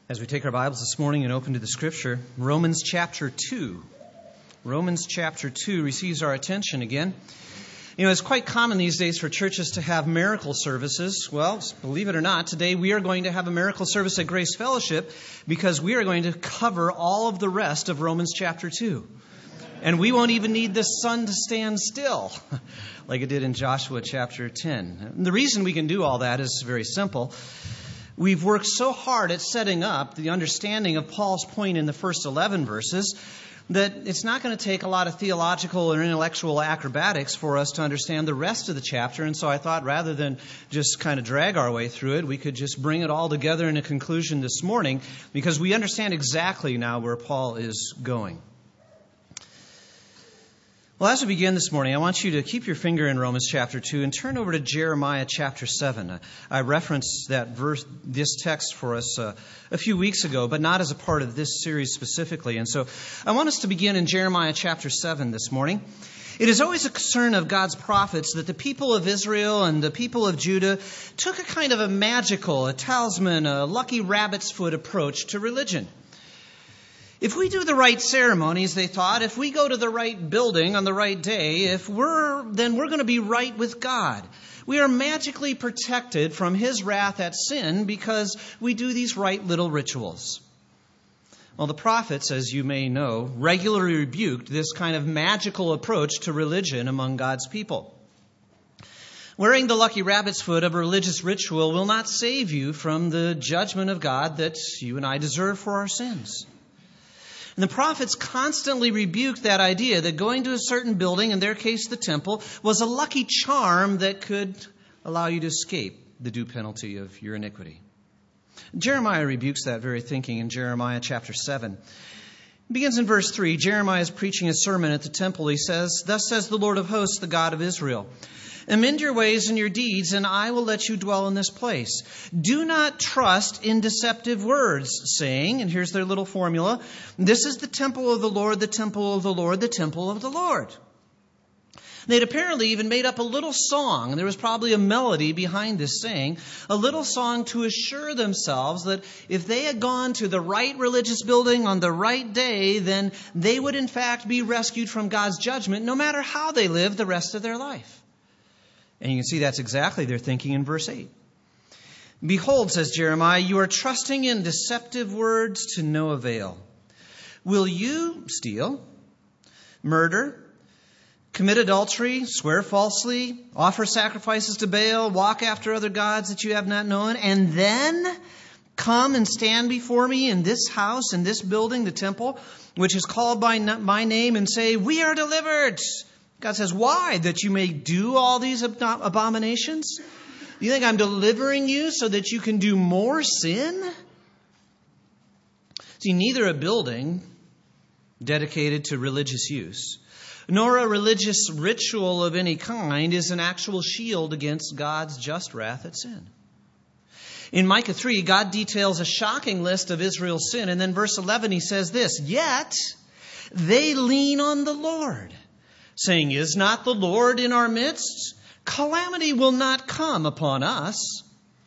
As we take our Bibles this morning and open to the Scripture, Romans chapter 2. Romans chapter 2 receives our attention again. You know, it's quite common these days for churches to have miracle services. Well, believe it or not, today we are going to have a miracle service at Grace Fellowship because we are going to cover all of the rest of Romans chapter 2. And we won't even need the sun to stand still like it did in Joshua chapter 10. And the reason we can do all that is very simple. We've worked so hard at setting up the understanding of Paul's point in the first 11 verses that it's not going to take a lot of theological or intellectual acrobatics for us to understand the rest of the chapter. And so I thought rather than just kind of drag our way through it, we could just bring it all together in a conclusion this morning because we understand exactly now where Paul is going. Well, as we begin this morning, I want you to keep your finger in Romans chapter 2 and turn over to Jeremiah chapter 7. I referenced this text for us a few weeks ago, but not as a part of this series specifically. And so I want us to begin in Jeremiah chapter 7 this morning. It is always a concern of God's prophets that the people of Israel and the people of Judah took a kind of a magical, a talisman, a lucky rabbit's foot approach to religion. If we do the right ceremonies, they thought, if we go to the right building on the right day, then we're going to be right with God. We are magically protected from His wrath at sin because we do these right little rituals. Well, the prophets, as you may know, regularly rebuked this kind of magical approach to religion among God's people. Wearing the lucky rabbit's foot of a religious ritual will not save you from the judgment of God that you and I deserve for our sins. And the prophets constantly rebuked that idea that going to a certain building, in their case the temple, was a lucky charm that could allow you to escape the due penalty of your iniquity. Jeremiah rebukes that very thinking in Jeremiah chapter 7. It begins in verse 3. Jeremiah is preaching a sermon at the temple. He says, "Thus says the Lord of hosts, the God of Israel, amend your ways and your deeds, and I will let you dwell in this place. Do not trust in deceptive words, saying," and here's their little formula, "This is the temple of the Lord, the temple of the Lord, the temple of the Lord." They'd apparently even made up a little song, and there was probably a melody behind this saying, a little song to assure themselves that if they had gone to the right religious building on the right day, then they would in fact be rescued from God's judgment, no matter how they lived the rest of their life. And you can see that's exactly their thinking in verse 8. "Behold," says Jeremiah, "you are trusting in deceptive words to no avail. Will you steal, murder, commit adultery, swear falsely, offer sacrifices to Baal, walk after other gods that you have not known, and then come and stand before me in this house, in this building, the temple, which is called by my name, and say, 'We are delivered'?" God says, "Why? That you may do all these abominations? Do you think I'm delivering you so that you can do more sin?" See, neither a building dedicated to religious use, nor a religious ritual of any kind is an actual shield against God's just wrath at sin. In Micah 3, God details a shocking list of Israel's sin. And then verse 11, he says this, "Yet they lean on the Lord, saying, 'Is not the Lord in our midst? Calamity will not come upon us.'"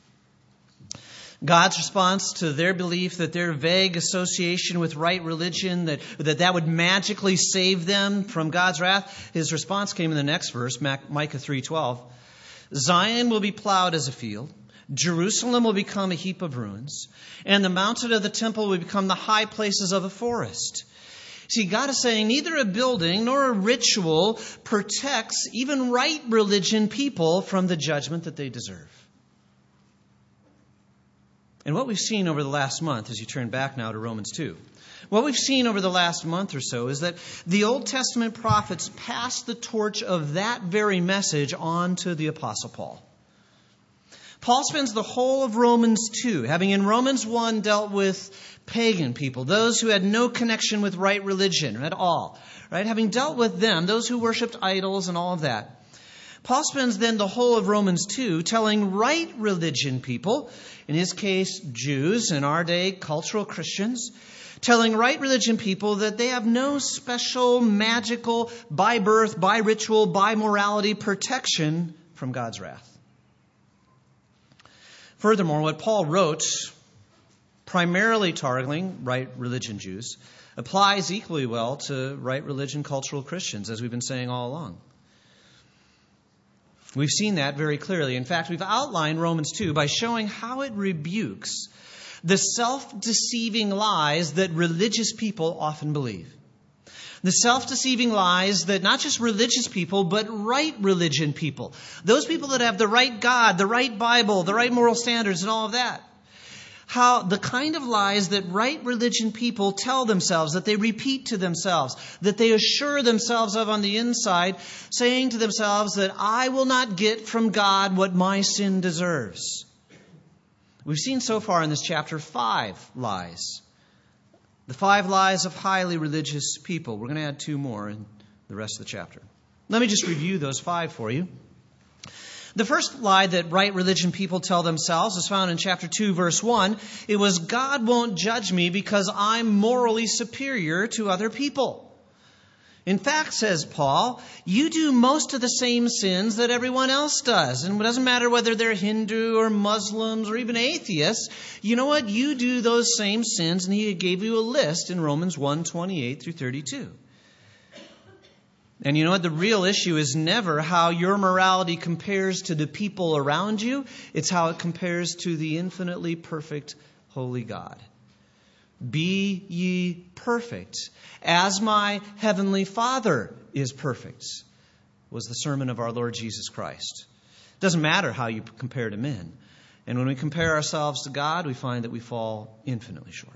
God's response to their belief that their vague association with right religion, that would magically save them from God's wrath, his response came in the next verse, Micah 3:12. "Zion will be plowed as a field. Jerusalem will become a heap of ruins. And the mountain of the temple will become the high places of a forest." See, God is saying neither a building nor a ritual protects even right religion people from the judgment that they deserve. And what we've seen over the last month, as you turn back now to Romans 2, what we've seen over the last month or so is that the Old Testament prophets passed the torch of that very message on to the Apostle Paul. Paul spends the whole of Romans 2, having in Romans 1 dealt with pagan people, those who had no connection with right religion at all, right? Having dealt with them, those who worshipped idols and all of that. Paul spends then the whole of Romans 2 telling right religion people, in his case Jews, in our day cultural Christians, telling right religion people that they have no special magical by birth, by ritual, by morality protection from God's wrath. Furthermore, what Paul wrote primarily targeting right religion Jews, applies equally well to right religion cultural Christians, as we've been saying all along. We've seen that very clearly. In fact, we've outlined Romans 2 by showing how it rebukes the self-deceiving lies that religious people often believe. The self-deceiving lies that not just religious people, but right religion people, those people that have the right God, the right Bible, the right moral standards, and all of that. How the kind of lies that right religion people tell themselves, that they repeat to themselves, that they assure themselves of on the inside, saying to themselves that I will not get from God what my sin deserves. We've seen so far in this chapter 5 lies. The 5 lies of highly religious people. We're going to add 2 more in the rest of the chapter. Let me just review those 5 for you. The first lie that right religion people tell themselves is found in chapter 2, verse 1. It was, God won't judge me because I'm morally superior to other people. In fact, says Paul, you do most of the same sins that everyone else does. And it doesn't matter whether they're Hindu or Muslims or even atheists. You know what? You do those same sins. And he gave you a list in Romans 1:28 through 32. And you know what? The real issue is never how your morality compares to the people around you. It's how it compares to the infinitely perfect, holy God. Be ye perfect, as my heavenly Father is perfect, was the sermon of our Lord Jesus Christ. It doesn't matter how you compare to men. And when we compare ourselves to God, we find that we fall infinitely short.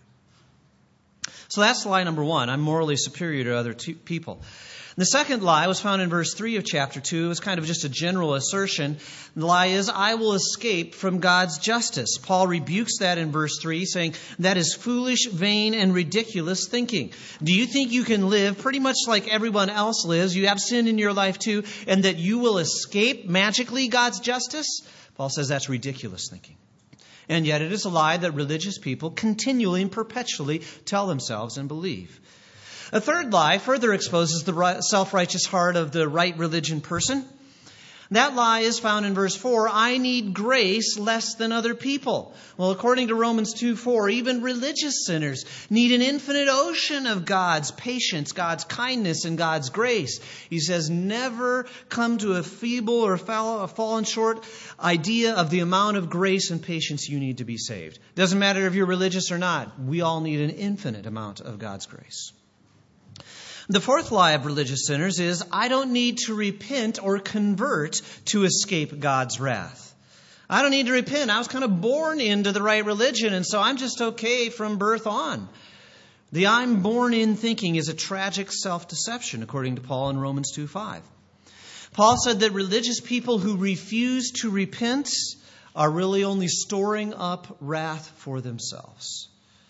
So that's lie number 1. I'm morally superior to other people. The second lie was found in verse 3 of chapter 2. It was kind of just a general assertion. The lie is, I will escape from God's justice. Paul rebukes that in verse 3, saying, that is foolish, vain, and ridiculous thinking. Do you think you can live pretty much like everyone else lives? You have sin in your life too, and that you will escape magically God's justice? Paul says that's ridiculous thinking. And yet it is a lie that religious people continually and perpetually tell themselves and believe. A third lie further exposes the self-righteous heart of the right religion person. That lie is found in verse 4. I need grace less than other people. Well, according to Romans 2:4, even religious sinners need an infinite ocean of God's patience, God's kindness, and God's grace. He says, never come to a feeble or a fallen short idea of the amount of grace and patience you need to be saved. Doesn't matter if you're religious or not. We all need an infinite amount of God's grace. The fourth lie of religious sinners is, I don't need to repent or convert to escape God's wrath. I don't need to repent. I was kind of born into the right religion, and so I'm just okay from birth on. The I'm born in thinking is a tragic self-deception, according to Paul in Romans 2:5. Paul said that religious people who refuse to repent are really only storing up wrath for themselves.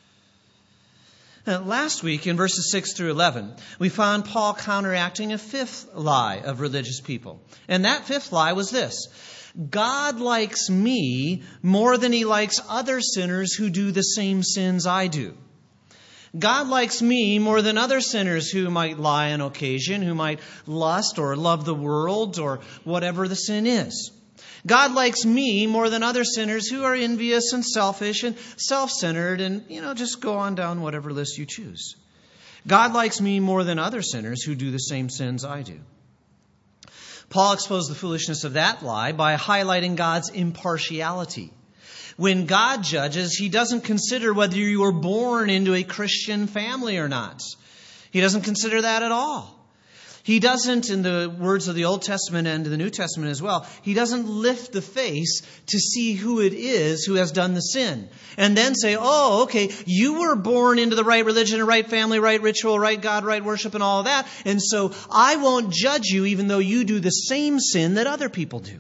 Now, last week, in verses 6 through 11, we found Paul counteracting a fifth lie of religious people. And that fifth lie was this: God likes me more than he likes other sinners who do the same sins I do. God likes me more than other sinners who might lie on occasion, who might lust or love the world or whatever the sin is. God likes me more than other sinners who are envious and selfish and self-centered and, just go on down whatever list you choose. God likes me more than other sinners who do the same sins I do. Paul exposed the foolishness of that lie by highlighting God's impartiality. When God judges, he doesn't consider whether you were born into a Christian family or not. He doesn't consider that at all. He doesn't, in the words of the Old Testament and the New Testament as well, he doesn't lift the face to see who it is who has done the sin. And then say, oh, okay, you were born into the right religion, right family, right ritual, right God, right worship, and all of that. And so I won't judge you even though you do the same sin that other people do.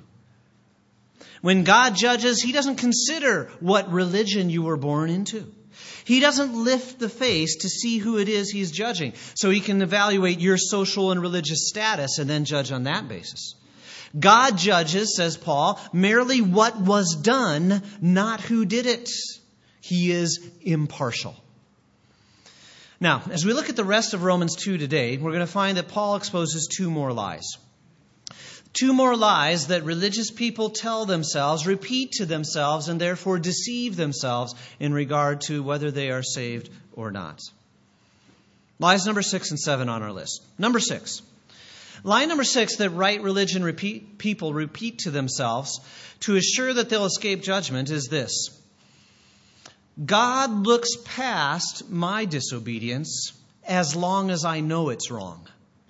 When God judges, he doesn't consider what religion you were born into. He doesn't lift the face to see who it is he's judging, so he can evaluate your social and religious status and then judge on that basis. God judges, says Paul, merely what was done, not who did it. He is impartial. Now, as we look at the rest of Romans 2 today, we're going to find that Paul exposes 2 more lies. Two more lies that religious people tell themselves, repeat to themselves, and therefore deceive themselves in regard to whether they are saved or not. Lies number 6 and 7 on our list. Number 6. Lie number 6 that right religion people repeat to themselves to assure that they'll escape judgment is this: God looks past my disobedience as long as I know it's wrong.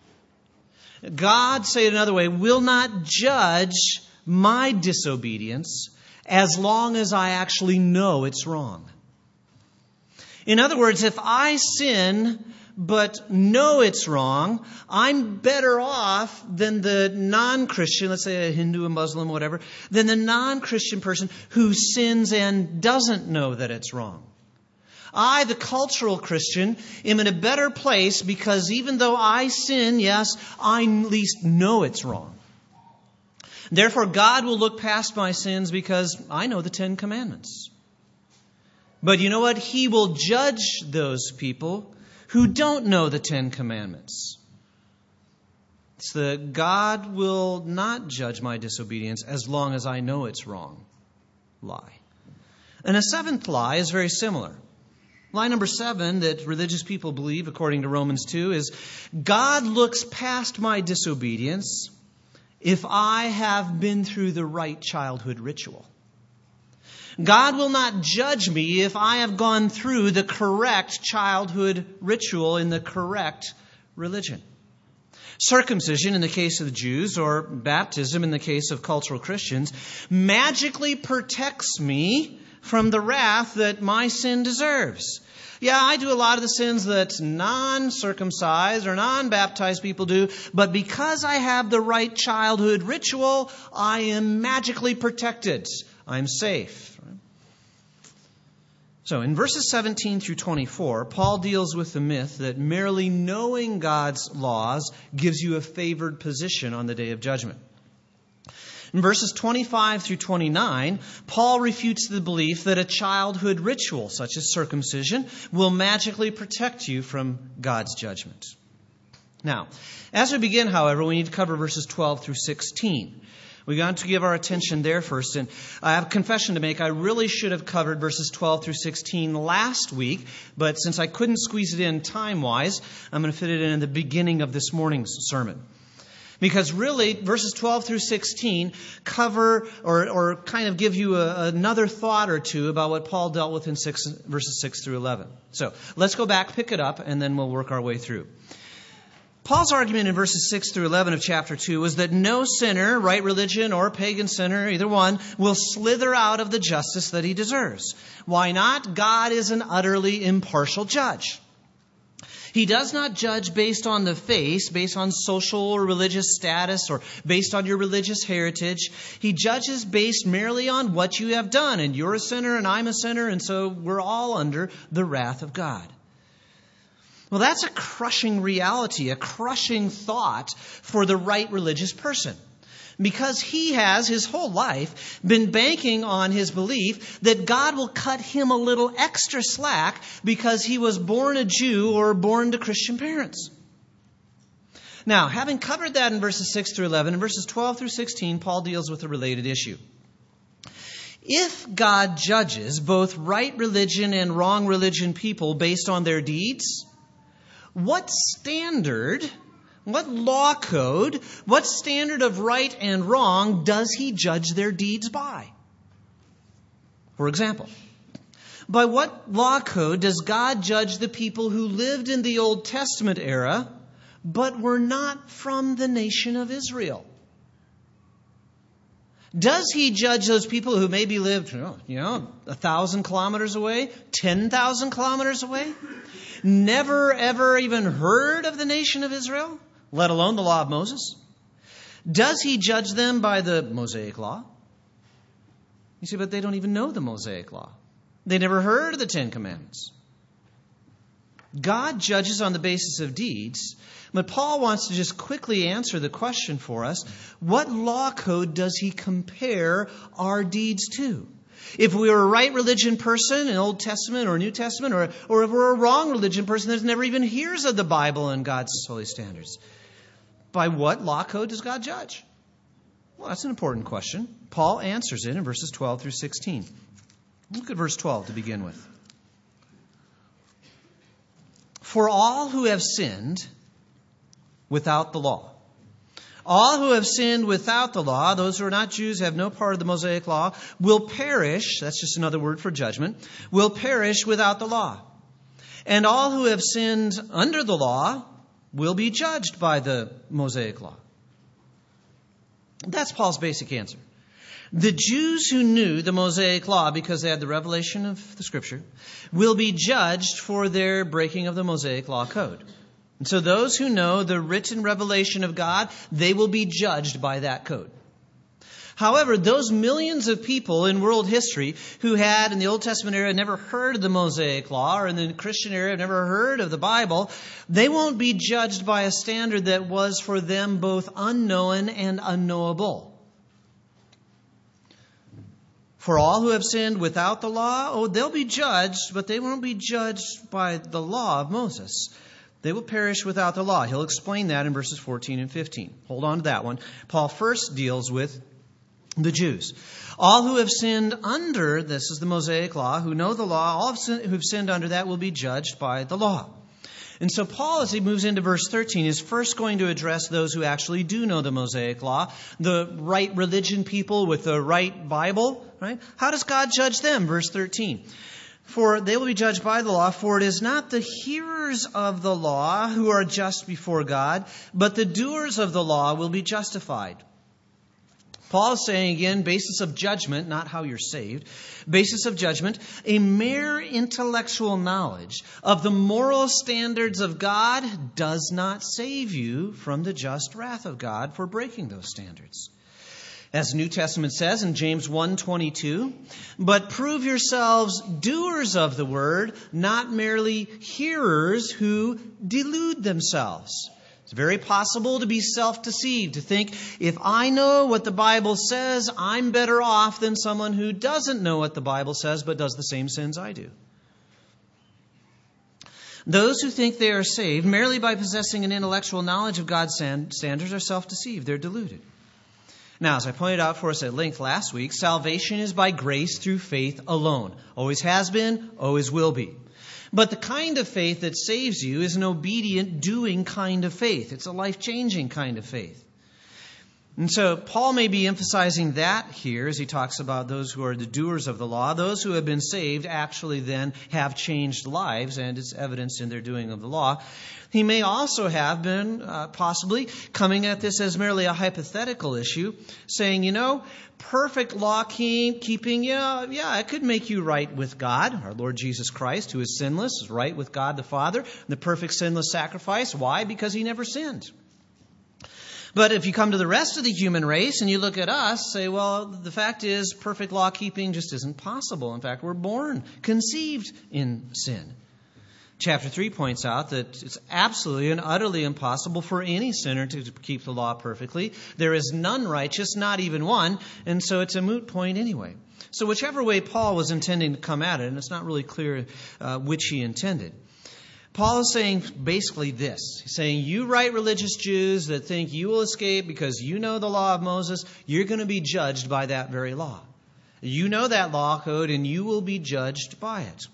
God, say it another way, will not judge my disobedience as long as I actually know it's wrong. In other words, if I sin but know it's wrong, I'm better off than the non-Christian, let's say a Hindu, a Muslim, whatever, than the non-Christian person who sins and doesn't know that it's wrong. I, the cultural Christian, am in a better place because even though I sin, yes, I at least know it's wrong. Therefore, God will look past my sins because I know the 10 Commandments. But you know what? He will judge those people who don't know the 10 Commandments. It's that God will not judge my disobedience as long as I know it's wrong. Lie. And a 7th lie is very similar. Lie number 7 that religious people believe, according to Romans 2, is God looks past my disobedience if I have been through the right childhood ritual. God will not judge me if I have gone through the correct childhood ritual in the correct religion. Circumcision in the case of the Jews, or baptism in the case of cultural Christians, magically protects me from the wrath that my sin deserves. Yeah, I do a lot of the sins that non-circumcised or non-baptized people do, but because I have the right childhood ritual, I am magically protected. I'm safe. So in verses 17 through 24, Paul deals with the myth that merely knowing God's laws gives you a favored position on the day of judgment. In verses 25 through 29, Paul refutes the belief that a childhood ritual, such as circumcision, will magically protect you from God's judgment. Now, as we begin, however, we need to cover verses 12 through 16. We're going to give our attention there first. And I have a confession to make. I really should have covered verses 12 through 16 last week, but since I couldn't squeeze it in time-wise, I'm going to fit it in the beginning of this morning's sermon. Because really, verses 12 through 16 cover or kind of give you another thought or two about what Paul dealt with in verses 6 through 11. So let's go back, pick it up, and then we'll work our way through. Paul's argument in verses 6 through 11 of chapter 2 was that no sinner, right religion or pagan sinner, either one, will slither out of the justice that he deserves. Why not? God is an utterly impartial judge. He does not judge based on the face, based on social or religious status, or based on your religious heritage. He judges based merely on what you have done. And you're a sinner and I'm a sinner, and so we're all under the wrath of God. Well, that's a crushing reality, a crushing thought for the right religious person. Because he has, his whole life, been banking on his belief that God will cut him a little extra slack because he was born a Jew or born to Christian parents. Now, having covered that in verses 6 through 11, in verses 12 through 16, Paul deals with a related issue. If God judges both right religion and wrong religion people based on their deeds, what standard, what law code, what standard of right and wrong does he judge their deeds by? For example, by what law code does God judge the people who lived in the Old Testament era but were not from the nation of Israel? Does he judge those people who maybe lived, 1,000 kilometers away, 10,000 kilometers away? Never, ever even heard of the nation of Israel, let alone the law of Moses? Does he judge them by the Mosaic law? You see, but they don't even know the Mosaic law. They never heard of the 10 Commandments. God judges on the basis of deeds, but Paul wants to just quickly answer the question for us. What law code does he compare our deeds to? If we were a right religion person in Old Testament or New Testament, or if we're a wrong religion person that never even hears of the Bible and God's holy standards, by what law code does God judge? Well, that's an important question. Paul answers it in verses 12 through 16. Look at verse 12 to begin with. For all who have sinned without the law. All who have sinned without the law, those who are not Jews, have no part of the Mosaic law, will perish, that's just another word for judgment, will perish without the law. And all who have sinned under the law will be judged by the Mosaic law. That's Paul's basic answer. The Jews who knew the Mosaic law because they had the revelation of the Scripture will be judged for their breaking of the Mosaic law code. And so those who know the written revelation of God, they will be judged by that code. However, those millions of people in world history who had, in the Old Testament era, never heard of the Mosaic Law, or in the Christian era, never heard of the Bible, they won't be judged by a standard that was for them both unknown and unknowable. For all who have sinned without the law, they'll be judged, but they won't be judged by the law of Moses. They will perish without the law. He'll explain that in verses 14 and 15. Hold on to that one. Paul first deals with the Jews. All who have sinned under, this is the Mosaic law, who know the law, all who've sinned under that will be judged by the law. And so Paul, as he moves into verse 13, is first going to address those who actually do know the Mosaic law, the right religion people with the right Bible, right? How does God judge them? Verse 13. For they will be judged by the law, for it is not the hearers of the law who are just before God, but the doers of the law will be justified. Paul is saying again, basis of judgment, not how you're saved. Basis of judgment, a mere intellectual knowledge of the moral standards of God does not save you from the just wrath of God for breaking those standards. As the New Testament says in James 1:22, but prove yourselves doers of the word, not merely hearers who delude themselves. It's very possible to be self-deceived, to think, if I know what the Bible says, I'm better off than someone who doesn't know what the Bible says but does the same sins I do. Those who think they are saved merely by possessing an intellectual knowledge of God's standards are self-deceived. They're deluded. Now, as I pointed out for us at length last week, salvation is by grace through faith alone. Always has been, always will be. But the kind of faith that saves you is an obedient, doing kind of faith. It's a life-changing kind of faith. And so Paul may be emphasizing that here as he talks about those who are the doers of the law. Those who have been saved actually then have changed lives, and it's evidenced in their doing of the law. He may also have been possibly coming at this as merely a hypothetical issue, saying, perfect law keeping, it could make you right with God. Our Lord Jesus Christ, who is sinless, is right with God the Father. The perfect sinless sacrifice. Why? Because he never sinned. But if you come to the rest of the human race and you look at us, say, well, the fact is perfect law keeping just isn't possible. In fact, we're born, conceived in sin. Chapter 3 points out that it's absolutely and utterly impossible for any sinner to keep the law perfectly. There is none righteous, not even one, and so it's a moot point anyway. So whichever way Paul was intending to come at it, and it's not really clear which he intended, Paul is saying basically this. He's saying, you right religious Jews that think you will escape because you know the law of Moses, you're going to be judged by that very law. You know that law code and you will be judged by it.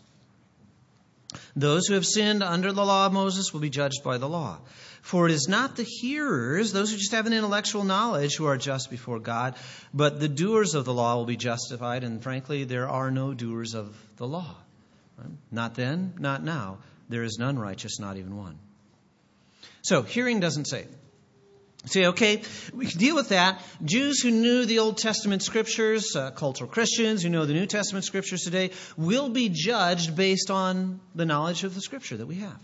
Those who have sinned under the law of Moses will be judged by the law. For it is not the hearers, those who just have an intellectual knowledge, who are just before God, but the doers of the law will be justified. And frankly, there are no doers of the law. Right? Not then, not now. There is none righteous, not even one. So, hearing doesn't save. Say, okay, we can deal with that. Jews who knew the Old Testament Scriptures, cultural Christians who know the New Testament Scriptures today, will be judged based on the knowledge of the Scripture that we have.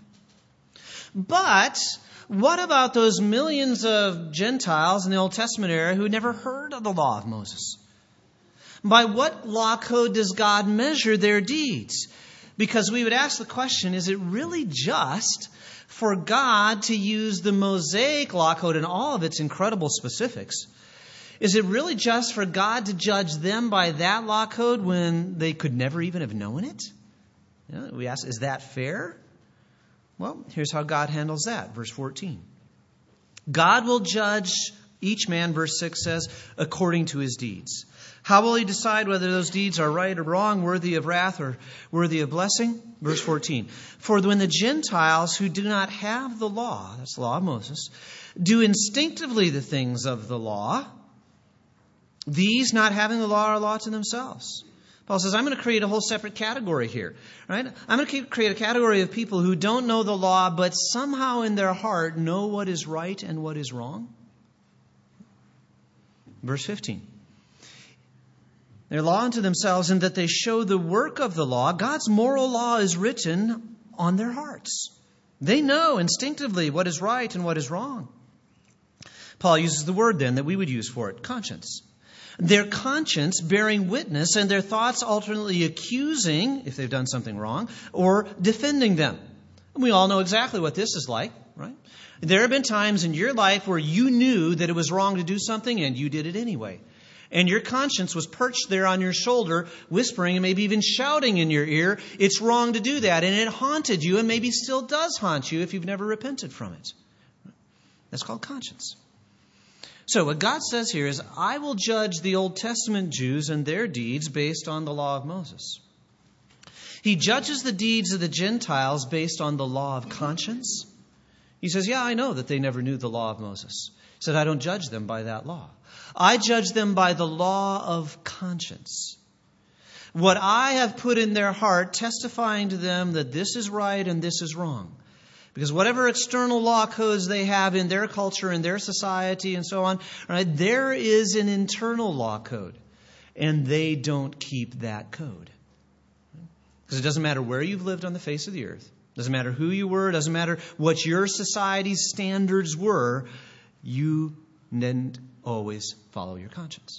But what about those millions of Gentiles in the Old Testament era who never heard of the law of Moses? By what law code does God measure their deeds? Because we would ask the question, is it really just for God to use the Mosaic law code and all of its incredible specifics? Is it really just for God to judge them by that law code when they could never even have known it? We ask, is that fair? Well, here's how God handles that. Verse 14. God will judge Each man, verse 6 says, according to his deeds. How will he decide whether those deeds are right or wrong, worthy of wrath or worthy of blessing? Verse 14. For when the Gentiles who do not have the law, that's the law of Moses, do instinctively the things of the law, these not having the law are a law to themselves. Paul says, I'm going to create a whole separate category here. Right? I'm going to create a category of people who don't know the law, but somehow in their heart know what is right and what is wrong. Verse 15. They're law unto themselves in that they show the work of the law. God's moral law is written on their hearts. They know instinctively what is right and what is wrong. Paul uses the word then that we would use for it, conscience. Their conscience bearing witness and their thoughts alternately accusing, if they've done something wrong, or defending them. And we all know exactly what this is like, right? There have been times in your life where you knew that it was wrong to do something and you did it anyway. And your conscience was perched there on your shoulder, whispering and maybe even shouting in your ear, it's wrong to do that. And it haunted you and maybe still does haunt you if you've never repented from it. That's called conscience. So what God says here is, I will judge the Old Testament Jews and their deeds based on the law of Moses. He judges the deeds of the Gentiles based on the law of conscience. He says, yeah, I know that they never knew the law of Moses. He said, I don't judge them by that law. I judge them by the law of conscience. What I have put in their heart, testifying to them that this is right and this is wrong. Because whatever external law codes they have in their culture, in their society, and so on, right, there is an internal law code. And they don't keep that code. Because it doesn't matter where you've lived on the face of the earth. It doesn't matter who you were. It doesn't matter what your society's standards were. You didn't always follow your conscience.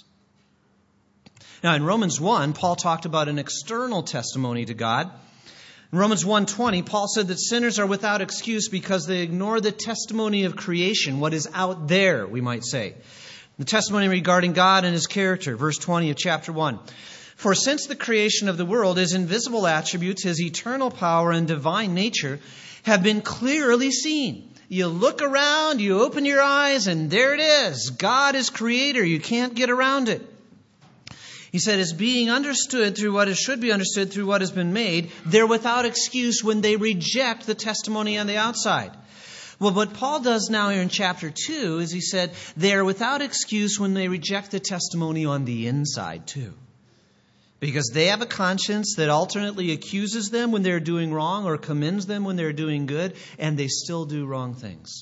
Now, in Romans 1, Paul talked about an external testimony to God. In Romans 1:20, Paul said that sinners are without excuse because they ignore the testimony of creation, what is out there, we might say. The testimony regarding God and His character, verse 20 of chapter 1. For since the creation of the world, His invisible attributes, His eternal power and divine nature have been clearly seen. You look around, you open your eyes, and there it is. God is creator. You can't get around it. He said, it's being understood through what should be understood through what has been made. They're without excuse when they reject the testimony on the outside. Well, what Paul does now here in chapter 2 is he said, they are without excuse when they reject the testimony on the inside too. Because they have a conscience that alternately accuses them when they're doing wrong or commends them when they're doing good, and they still do wrong things.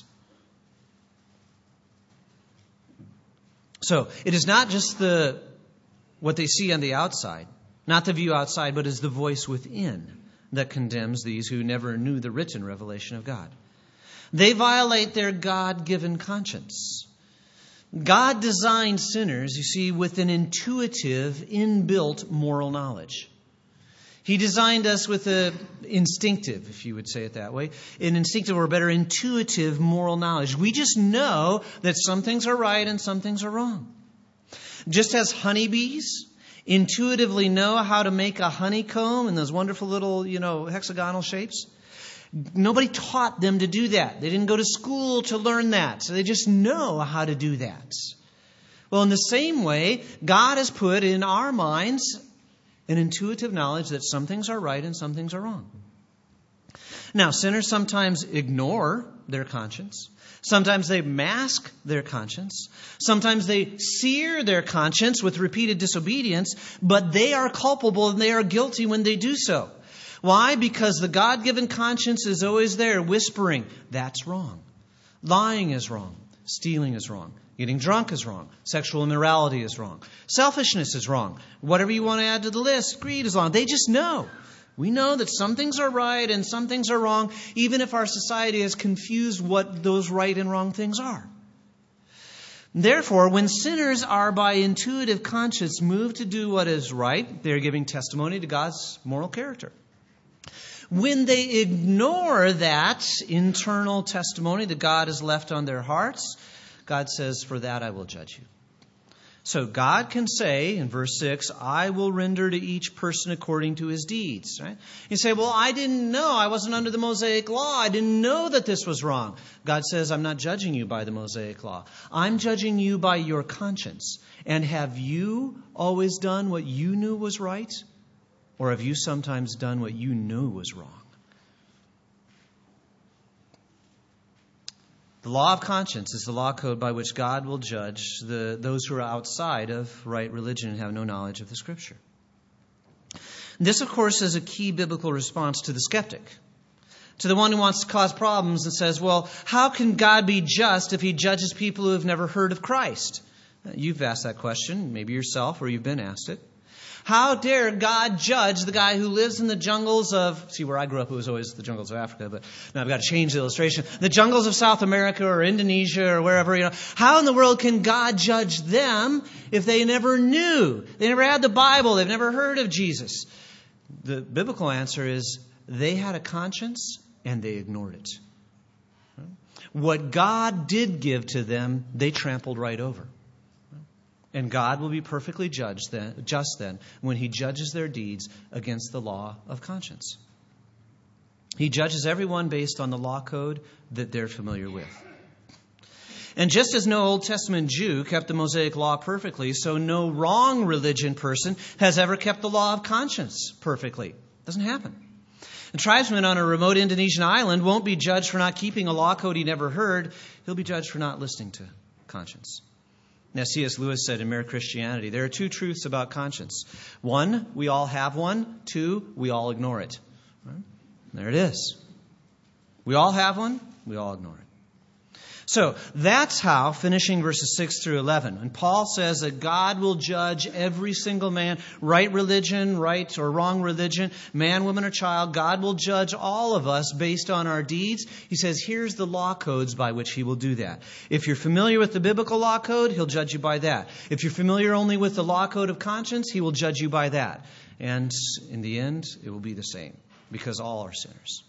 So, it is not just what they see on the outside, not the view outside, but is the voice within that condemns these who never knew the written revelation of God. They violate their God-given conscience. God designed sinners, you see, with an intuitive, inbuilt moral knowledge. He designed us with an instinctive, if you would say it that way, an instinctive or better intuitive moral knowledge. We just know that some things are right and some things are wrong. Just as honeybees intuitively know how to make a honeycomb in those wonderful little, hexagonal shapes. Nobody taught them to do that. They didn't go to school to learn that. So they just know how to do that. Well, in the same way, God has put in our minds an intuitive knowledge that some things are right and some things are wrong. Now, sinners sometimes ignore their conscience. Sometimes they mask their conscience. Sometimes they sear their conscience with repeated disobedience, but they are culpable and they are guilty when they do so. Why? Because the God-given conscience is always there whispering, that's wrong. Lying is wrong. Stealing is wrong. Getting drunk is wrong. Sexual immorality is wrong. Selfishness is wrong. Whatever you want to add to the list, greed is wrong. They just know. We know that some things are right and some things are wrong, even if our society has confused what those right and wrong things are. Therefore, when sinners are by intuitive conscience moved to do what is right, they're giving testimony to God's moral character. When they ignore that internal testimony that God has left on their hearts, God says, for that I will judge you. So God can say in verse 6, I will render to each person according to his deeds. Right? You say, well, I didn't know. I wasn't under the Mosaic law. I didn't know that this was wrong. God says, I'm not judging you by the Mosaic law. I'm judging you by your conscience. And have you always done what you knew was right? Or have you sometimes done what you knew was wrong? The law of conscience is the law code by which God will judge those who are outside of right religion and have no knowledge of the Scripture. This, of course, is a key biblical response to the skeptic, to the one who wants to cause problems and says, well, how can God be just if he judges people who have never heard of Christ? You've asked that question, maybe yourself, or you've been asked it. How dare God judge the guy who lives in the jungles of, see, where I grew up, it was always the jungles of Africa, but now I've got to change the illustration. The jungles of South America or Indonesia or wherever, How in the world can God judge them if they never knew? They never had the Bible. They've never heard of Jesus. The biblical answer is they had a conscience and they ignored it. What God did give to them, they trampled right over. And God will be perfectly just then when he judges their deeds against the law of conscience. He judges everyone based on the law code that they're familiar with. And just as no Old Testament Jew kept the Mosaic law perfectly, so no wrong religion person has ever kept the law of conscience perfectly. It doesn't happen. A tribesman on a remote Indonesian island won't be judged for not keeping a law code he never heard. He'll be judged for not listening to conscience. Now, C.S. Lewis said in Mere Christianity, there are two truths about conscience. One, we all have one. Two, we all ignore it. Right? There it is. We all have one. We all ignore it. So that's how, finishing verses 6 through 11, when Paul says that God will judge every single man, right religion, right or wrong religion, man, woman, or child, God will judge all of us based on our deeds. He says, here's the law codes by which he will do that. If you're familiar with the biblical law code, he'll judge you by that. If you're familiar only with the law code of conscience, he will judge you by that. And in the end, it will be the same, because all are sinners.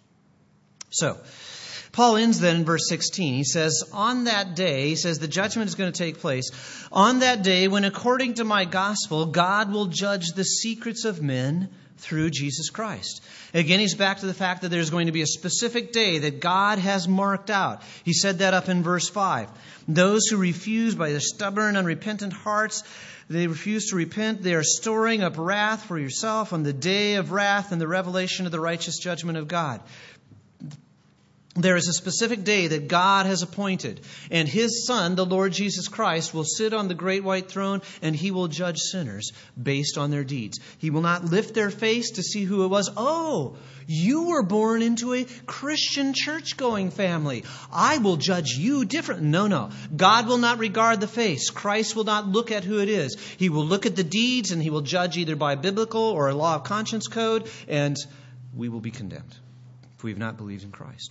So, Paul ends then in verse 16. He says, on that day, he says the judgment is going to take place. On that day when according to my gospel, God will judge the secrets of men through Jesus Christ. Again, he's back to the fact that there's going to be a specific day that God has marked out. He said that up in verse 5. Those who refuse by their stubborn, unrepentant hearts, they refuse to repent. They are storing up wrath for yourself on the day of wrath and the revelation of the righteous judgment of God. There is a specific day that God has appointed, and his Son, the Lord Jesus Christ, will sit on the great white throne, and he will judge sinners based on their deeds. He will not lift their face to see who it was. Oh, you were born into a Christian church-going family. I will judge you different. No. God will not regard the face. Christ will not look at who it is. He will look at the deeds, and he will judge either by biblical or a law of conscience code, and we will be condemned if we have not believed in Christ.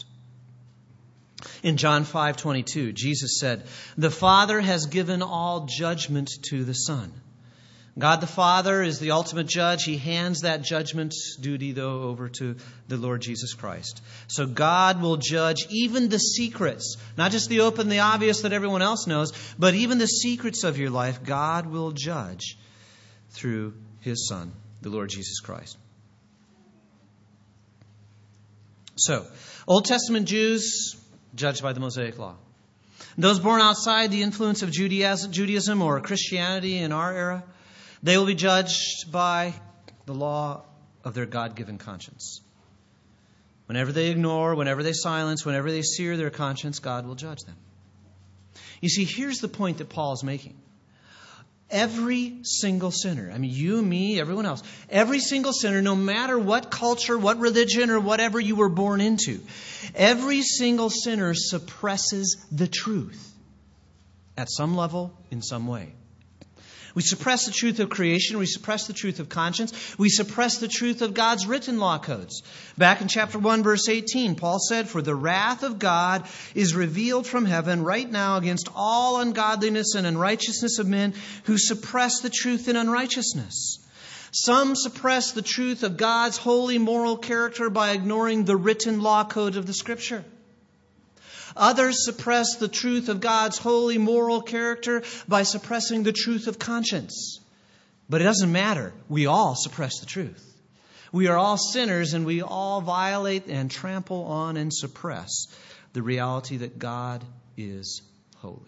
In John 5:22, Jesus said, the Father has given all judgment to the Son. God the Father is the ultimate judge. He hands that judgment duty, though, over to the Lord Jesus Christ. So God will judge even the secrets, not just the open, the obvious that everyone else knows, but even the secrets of your life, God will judge through his Son, the Lord Jesus Christ. So, Old Testament Jews judged by the Mosaic law. Those born outside the influence of Judaism or Christianity in our era, they will be judged by the law of their God-given conscience. Whenever they ignore, whenever they silence, whenever they sear their conscience, God will judge them. You see, here's the point that Paul is making. Every single sinner, you, me, everyone else, every single sinner, no matter what culture, what religion, or whatever you were born into, every single sinner suppresses the truth at some level, in some way. We suppress the truth of creation. We suppress the truth of conscience. We suppress the truth of God's written law codes. Back in chapter 1, verse 18, Paul said, for the wrath of God is revealed from heaven right now against all ungodliness and unrighteousness of men who suppress the truth in unrighteousness. Some suppress the truth of God's holy moral character by ignoring the written law code of the Scripture. Others suppress the truth of God's holy moral character by suppressing the truth of conscience. But it doesn't matter. We all suppress the truth. We are all sinners, and we all violate and trample on and suppress the reality that God is holy.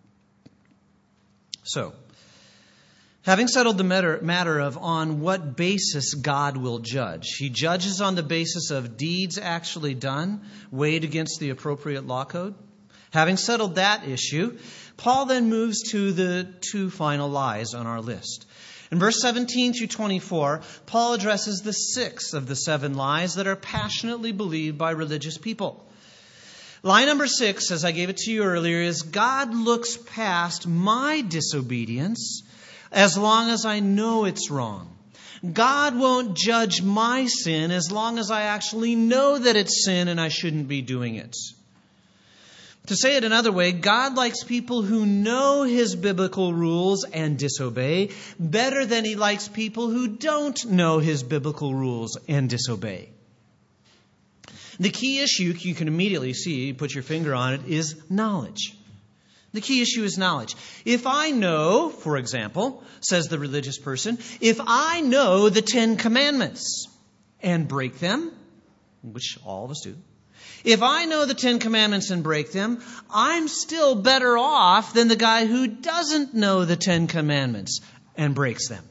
So, having settled the matter of on what basis God will judge, He judges on the basis of deeds actually done, weighed against the appropriate law code. Having settled that issue, Paul then moves to the two final lies on our list. In verse 17 through 24, Paul addresses the sixth of the 7 lies that are passionately believed by religious people. Lie number 6, as I gave it to you earlier, is God looks past my disobedience as long as I know it's wrong. God won't judge my sin as long as I actually know that it's sin and I shouldn't be doing it. To say it another way, God likes people who know His biblical rules and disobey better than He likes people who don't know His biblical rules and disobey. The key issue, you can immediately see, put your finger on it, is knowledge. The key issue is knowledge. If I know, for example, says the religious person, if I know the 10 Commandments and break them, which all of us do, if I know the 10 Commandments and break them, I'm still better off than the guy who doesn't know the 10 Commandments and breaks them.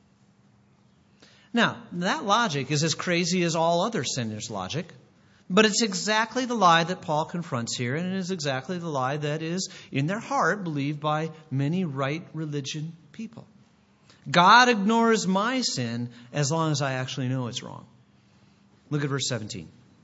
Now, that logic is as crazy as all other sinners' logic. But it's exactly the lie that Paul confronts here, and it is exactly the lie that is, in their heart, believed by many right religion people. God ignores my sin as long as I actually know it's wrong. Look at verse 17.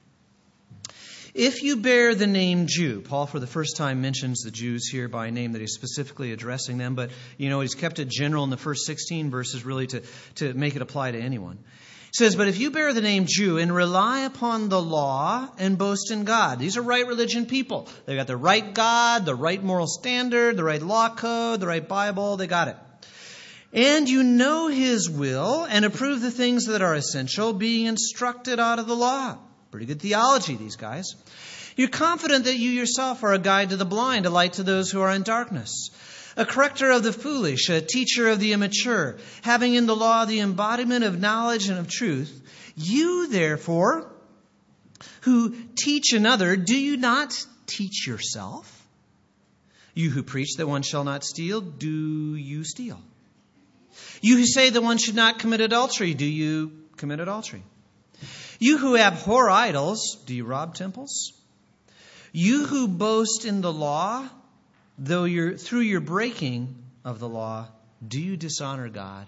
If you bear the name Jew, Paul for the first time mentions the Jews here by name, that he's specifically addressing them, but he's kept it general in the first 16 verses really to make it apply to anyone. It says, but if you bear the name Jew and rely upon the law and boast in God. These are right religion people. They got the right God, the right moral standard, the right law code, the right Bible. They got it. And you know His will and approve the things that are essential, being instructed out of the law. Pretty good theology, these guys. You're confident that you yourself are a guide to the blind, a light to those who are in darkness, a corrector of the foolish, a teacher of the immature, having in the law the embodiment of knowledge and of truth. You, therefore, who teach another, do you not teach yourself? You who preach that one shall not steal, do you steal? You who say that one should not commit adultery, do you commit adultery? You who abhor idols, do you rob temples? You who boast in the law, though through your breaking of the law, do you dishonor God?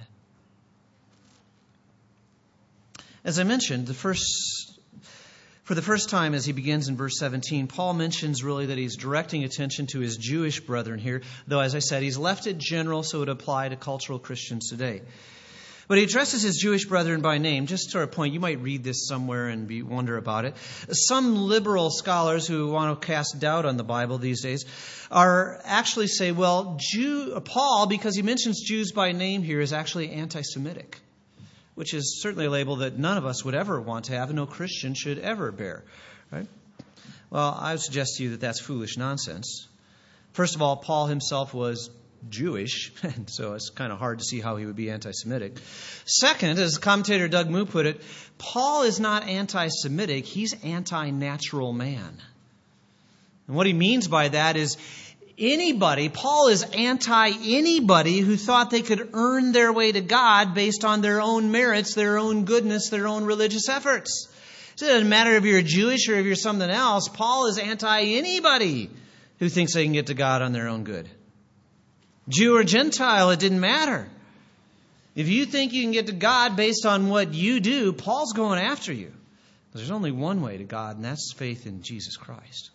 As I mentioned, for the first time as he begins in verse 17, Paul mentions really that he's directing attention to his Jewish brethren here, though as I said, he's left it general so it would apply to cultural Christians today. But he addresses his Jewish brethren by name. Just to a point, you might read this somewhere and wonder about it. Some liberal scholars who want to cast doubt on the Bible these days are actually say, well, Paul, because he mentions Jews by name here, is actually anti-Semitic, which is certainly a label that none of us would ever want to have and no Christian should ever bear. Right? Well, I would suggest to you that that's foolish nonsense. First of all, Paul himself was Jewish, and so it's kind of hard to see how he would be anti-Semitic. Second, as commentator Doug Moo put it, Paul is not anti-Semitic, he's anti-natural man. And what he means by that is Paul is anti-anybody who thought they could earn their way to God based on their own merits, their own goodness, their own religious efforts. So it doesn't matter if you're Jewish or if you're something else. Paul is anti-anybody who thinks they can get to God on their own good. Jew or Gentile, it didn't matter. If you think you can get to God based on what you do, Paul's going after you. There's only one way to God, and that's faith in Jesus Christ.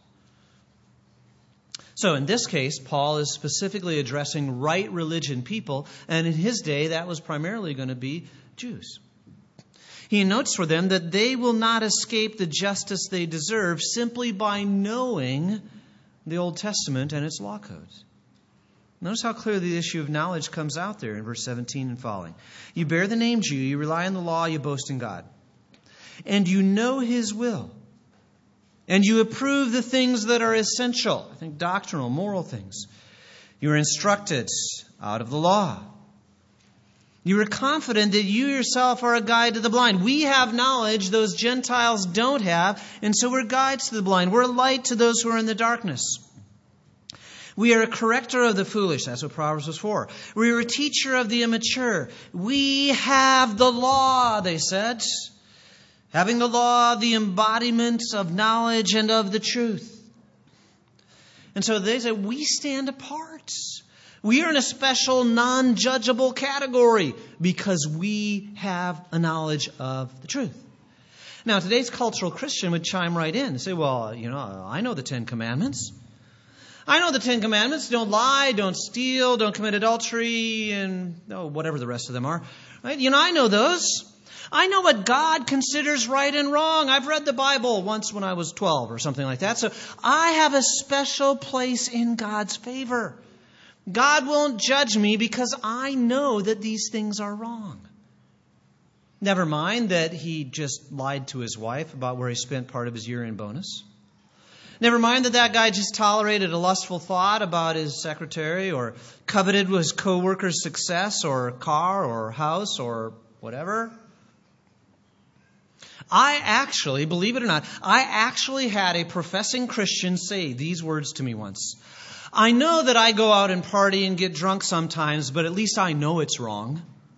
So in this case, Paul is specifically addressing right religion people, and in his day, that was primarily going to be Jews. He notes for them that they will not escape the justice they deserve simply by knowing the Old Testament and its law codes. Notice how clearly the issue of knowledge comes out there in verse 17 and following. You bear the name Jew, you rely on the law, you boast in God. And you know His will. And you approve the things that are essential. I think doctrinal, moral things. You are instructed out of the law. You are confident that you yourself are a guide to the blind. We have knowledge those Gentiles don't have, and so we're guides to the blind. We're a light to those who are in the darkness. We are a corrector of the foolish. That's what Proverbs was for. We are a teacher of the immature. We have the law, they said. Having the law, the embodiment of knowledge and of the truth. And so they said, we stand apart. We are in a special, non-judgeable category because we have a knowledge of the truth. Now, today's cultural Christian would chime right in and say, well, I know the 10 Commandments. I know the 10 Commandments. Don't lie, don't steal, don't commit adultery, and whatever the rest of them are. Right? I know those. I know what God considers right and wrong. I've read the Bible once when I was 12 or something like that. So I have a special place in God's favor. God won't judge me because I know that these things are wrong. Never mind that he just lied to his wife about where he spent part of his year-end bonus. Never mind that guy just tolerated a lustful thought about his secretary or coveted his co-worker's success or car or house or whatever. Believe it or not, I actually had a professing Christian say these words to me once. I know that I go out and party and get drunk sometimes, but at least I know it's wrong.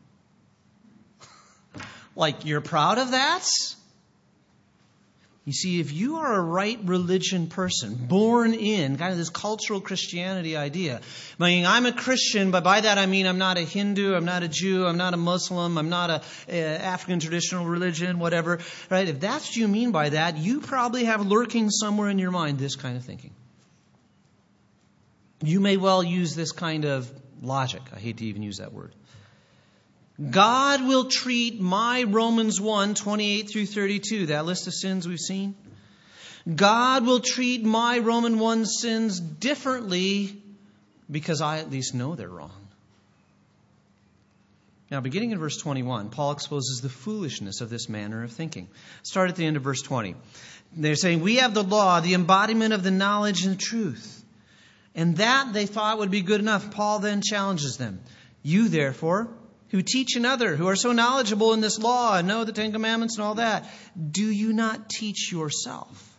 Like, you're proud of that? You see, if you are a right religion person, born in kind of this cultural Christianity idea, meaning I'm a Christian, but by that I mean I'm not a Hindu, I'm not a Jew, I'm not a Muslim, I'm not a African traditional religion, whatever, right? If that's what you mean by that, you probably have lurking somewhere in your mind this kind of thinking. You may well use this kind of logic. I hate to even use that word. God will treat my Romans 1, 28 through 32, that list of sins we've seen. God will treat my Roman 1 sins differently because I at least know they're wrong. Now, beginning in verse 21, Paul exposes the foolishness of this manner of thinking. Start at the end of verse 20. They're saying, we have the law, the embodiment of the knowledge and truth. And that they thought would be good enough. Paul then challenges them. You, therefore, who teach another, who are so knowledgeable in this law and know the 10 Commandments and all that, do you not teach yourself?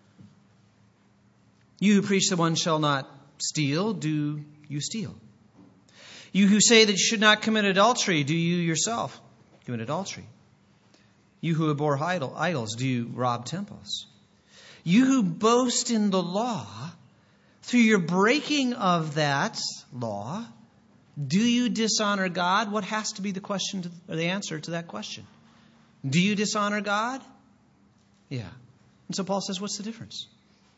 You who preach that one shall not steal, do you steal? You who say that you should not commit adultery, do you yourself commit adultery? You who abhor idols, do you rob temples? You who boast in the law, through your breaking of that law, do you dishonor God? What has to be the answer to that question? Do you dishonor God? Yeah. And so Paul says, what's the difference?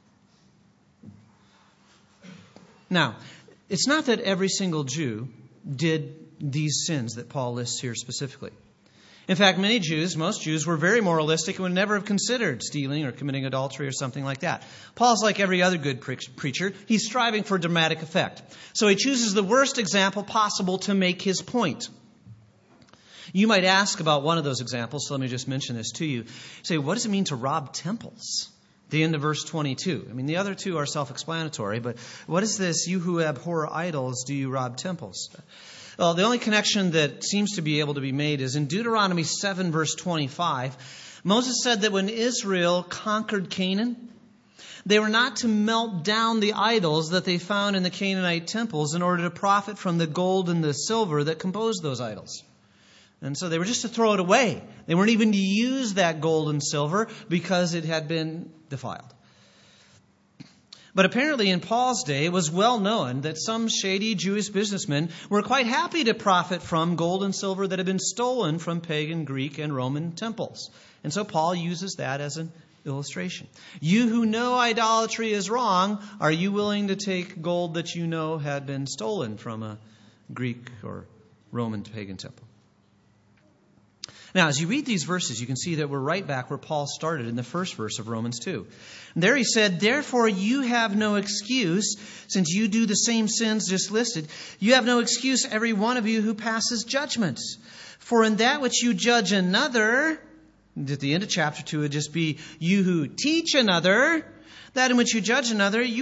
Now, it's not that every single Jew did these sins that Paul lists here specifically. In fact, most Jews were very moralistic and would never have considered stealing or committing adultery or something like that. Paul's like every other good preacher. He's striving for dramatic effect. So he chooses the worst example possible to make his point. You might ask about one of those examples, so let me just mention this to you. Say, what does it mean to rob temples? The end of verse 22. I mean, the other two are self-explanatory, but what is this, you who abhor idols, do you rob temples? Well, the only connection that seems to be able to be made is in Deuteronomy 7, verse 25. Moses said that when Israel conquered Canaan, they were not to melt down the idols that they found in the Canaanite temples in order to profit from the gold and the silver that composed those idols. And so they were just to throw it away. They weren't even to use that gold and silver because it had been defiled. But apparently in Paul's day, it was well known that some shady Jewish businessmen were quite happy to profit from gold and silver that had been stolen from pagan Greek and Roman temples. And so Paul uses that as an illustration. You who know idolatry is wrong, are you willing to take gold that you know had been stolen from a Greek or Roman pagan temple? Now, as you read these verses, you can see that we're right back where Paul started in the first verse of Romans 2. And there he said, therefore you have no excuse, since you do the same sins just listed. You have no excuse, every one of you who passes judgment. For in that which you judge another, At the end of chapter 2, it would just be, you who teach another, that in which you judge another, you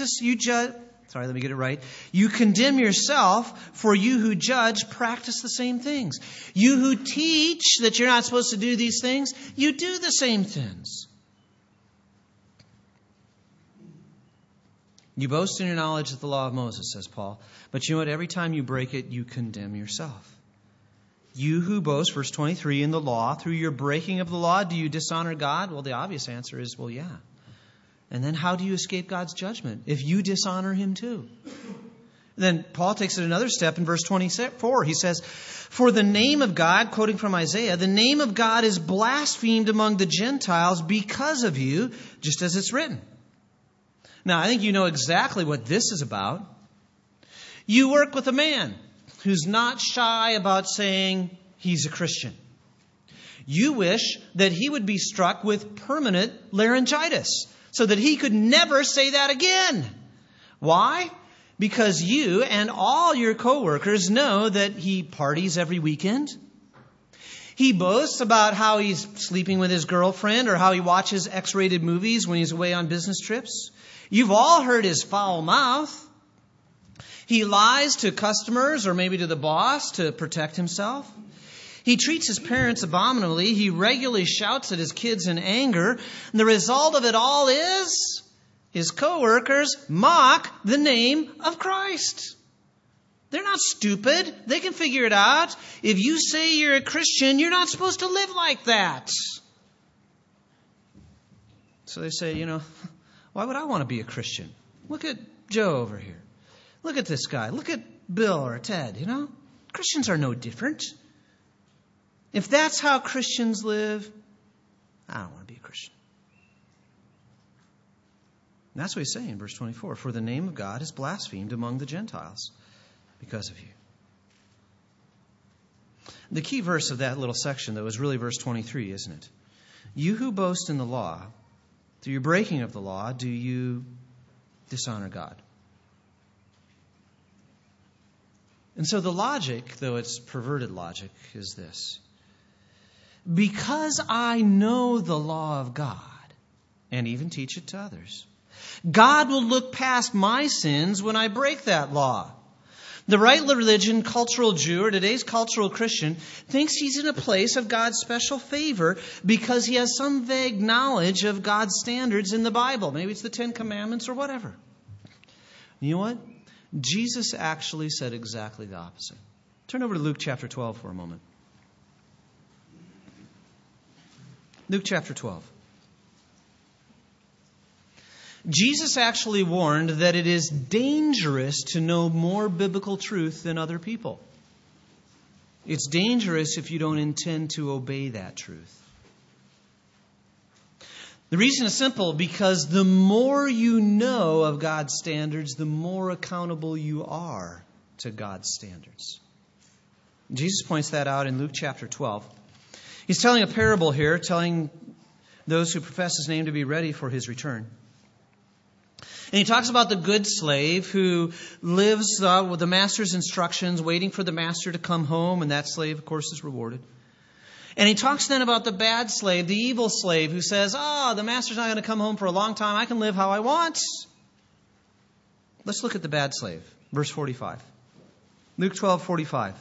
condemn yourself, for you who judge practice the same things. You who teach that you're not supposed to do these things, you do the same things. You boast in your knowledge of the law of Moses, says Paul. But you know what? Every time you break it, you condemn yourself. You who boast, verse 23, in the law, through your breaking of the law, do you dishonor God? Well, the obvious answer is, well, yeah. And then how do you escape God's judgment if you dishonor Him too? Then Paul takes it another step in verse 24. He says, for the name of God, quoting from Isaiah, the name of God is blasphemed among the Gentiles because of you, just as it's written. Now, I think you know exactly what this is about. You work with a man who's not shy about saying he's a Christian. You wish that he would be struck with permanent laryngitis so that he could never say that again. Why? Because you and all your coworkers know that he parties every weekend. He boasts about how he's sleeping with his girlfriend or how he watches X-rated movies when he's away on business trips. You've all heard his foul mouth. He lies to customers or maybe to the boss to protect himself. He treats his parents abominably. He regularly shouts at his kids in anger. And the result of it all is his coworkers mock the name of Christ. They're not stupid. They can figure it out. If you say you're a Christian, you're not supposed to live like that. So they say, why would I want to be a Christian? Look at Joe over here. Look at this guy. Look at Bill or Ted, Christians are no different. If that's how Christians live, I don't want to be a Christian. And that's what he's saying in verse 24. For the name of God is blasphemed among the Gentiles because of you. The key verse of that little section, though, is really verse 23, isn't it? You who boast in the law, through your breaking of the law, do you dishonor God? And so the logic, though it's perverted logic, is this. Because I know the law of God, and even teach it to others, God will look past my sins when I break that law. The right religion, cultural Jew, or today's cultural Christian, thinks he's in a place of God's special favor because he has some vague knowledge of God's standards in the Bible. Maybe it's the Ten Commandments or whatever. You know what? Jesus actually said exactly the opposite. Turn over to Luke chapter 12 for a moment. Luke chapter 12. Jesus actually warned that it is dangerous to know more biblical truth than other people. It's dangerous if you don't intend to obey that truth. The reason is simple, because the more you know of God's standards, the more accountable you are to God's standards. Jesus points that out in Luke chapter 12. He's telling a parable here, telling those who profess His name to be ready for His return. And he talks about the good slave who lives with the master's instructions, waiting for the master to come home, and that slave, of course, is rewarded. And he talks then about the bad slave, the evil slave, who says, the master's not going to come home for a long time. I can live how I want. Let's look at the bad slave. Verse 45. Luke 12:45.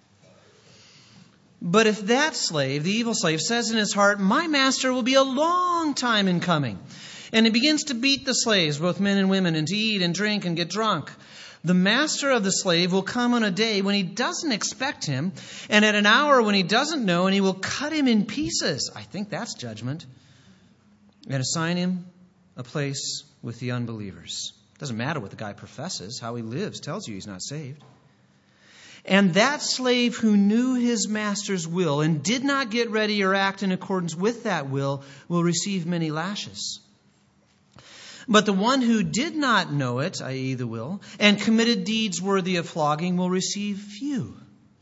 But if that slave, the evil slave, says in his heart, my master will be a long time in coming, and he begins to beat the slaves, both men and women, and to eat and drink and get drunk, the master of the slave will come on a day when he doesn't expect him, and at an hour when he doesn't know, and he will cut him in pieces. I think that's judgment. And assign him a place with the unbelievers. Doesn't matter what the guy professes. How he lives tells you he's not saved. And that slave who knew his master's will and did not get ready or act in accordance with that will receive many lashes. But the one who did not know it, i.e. the will, and committed deeds worthy of flogging will receive few.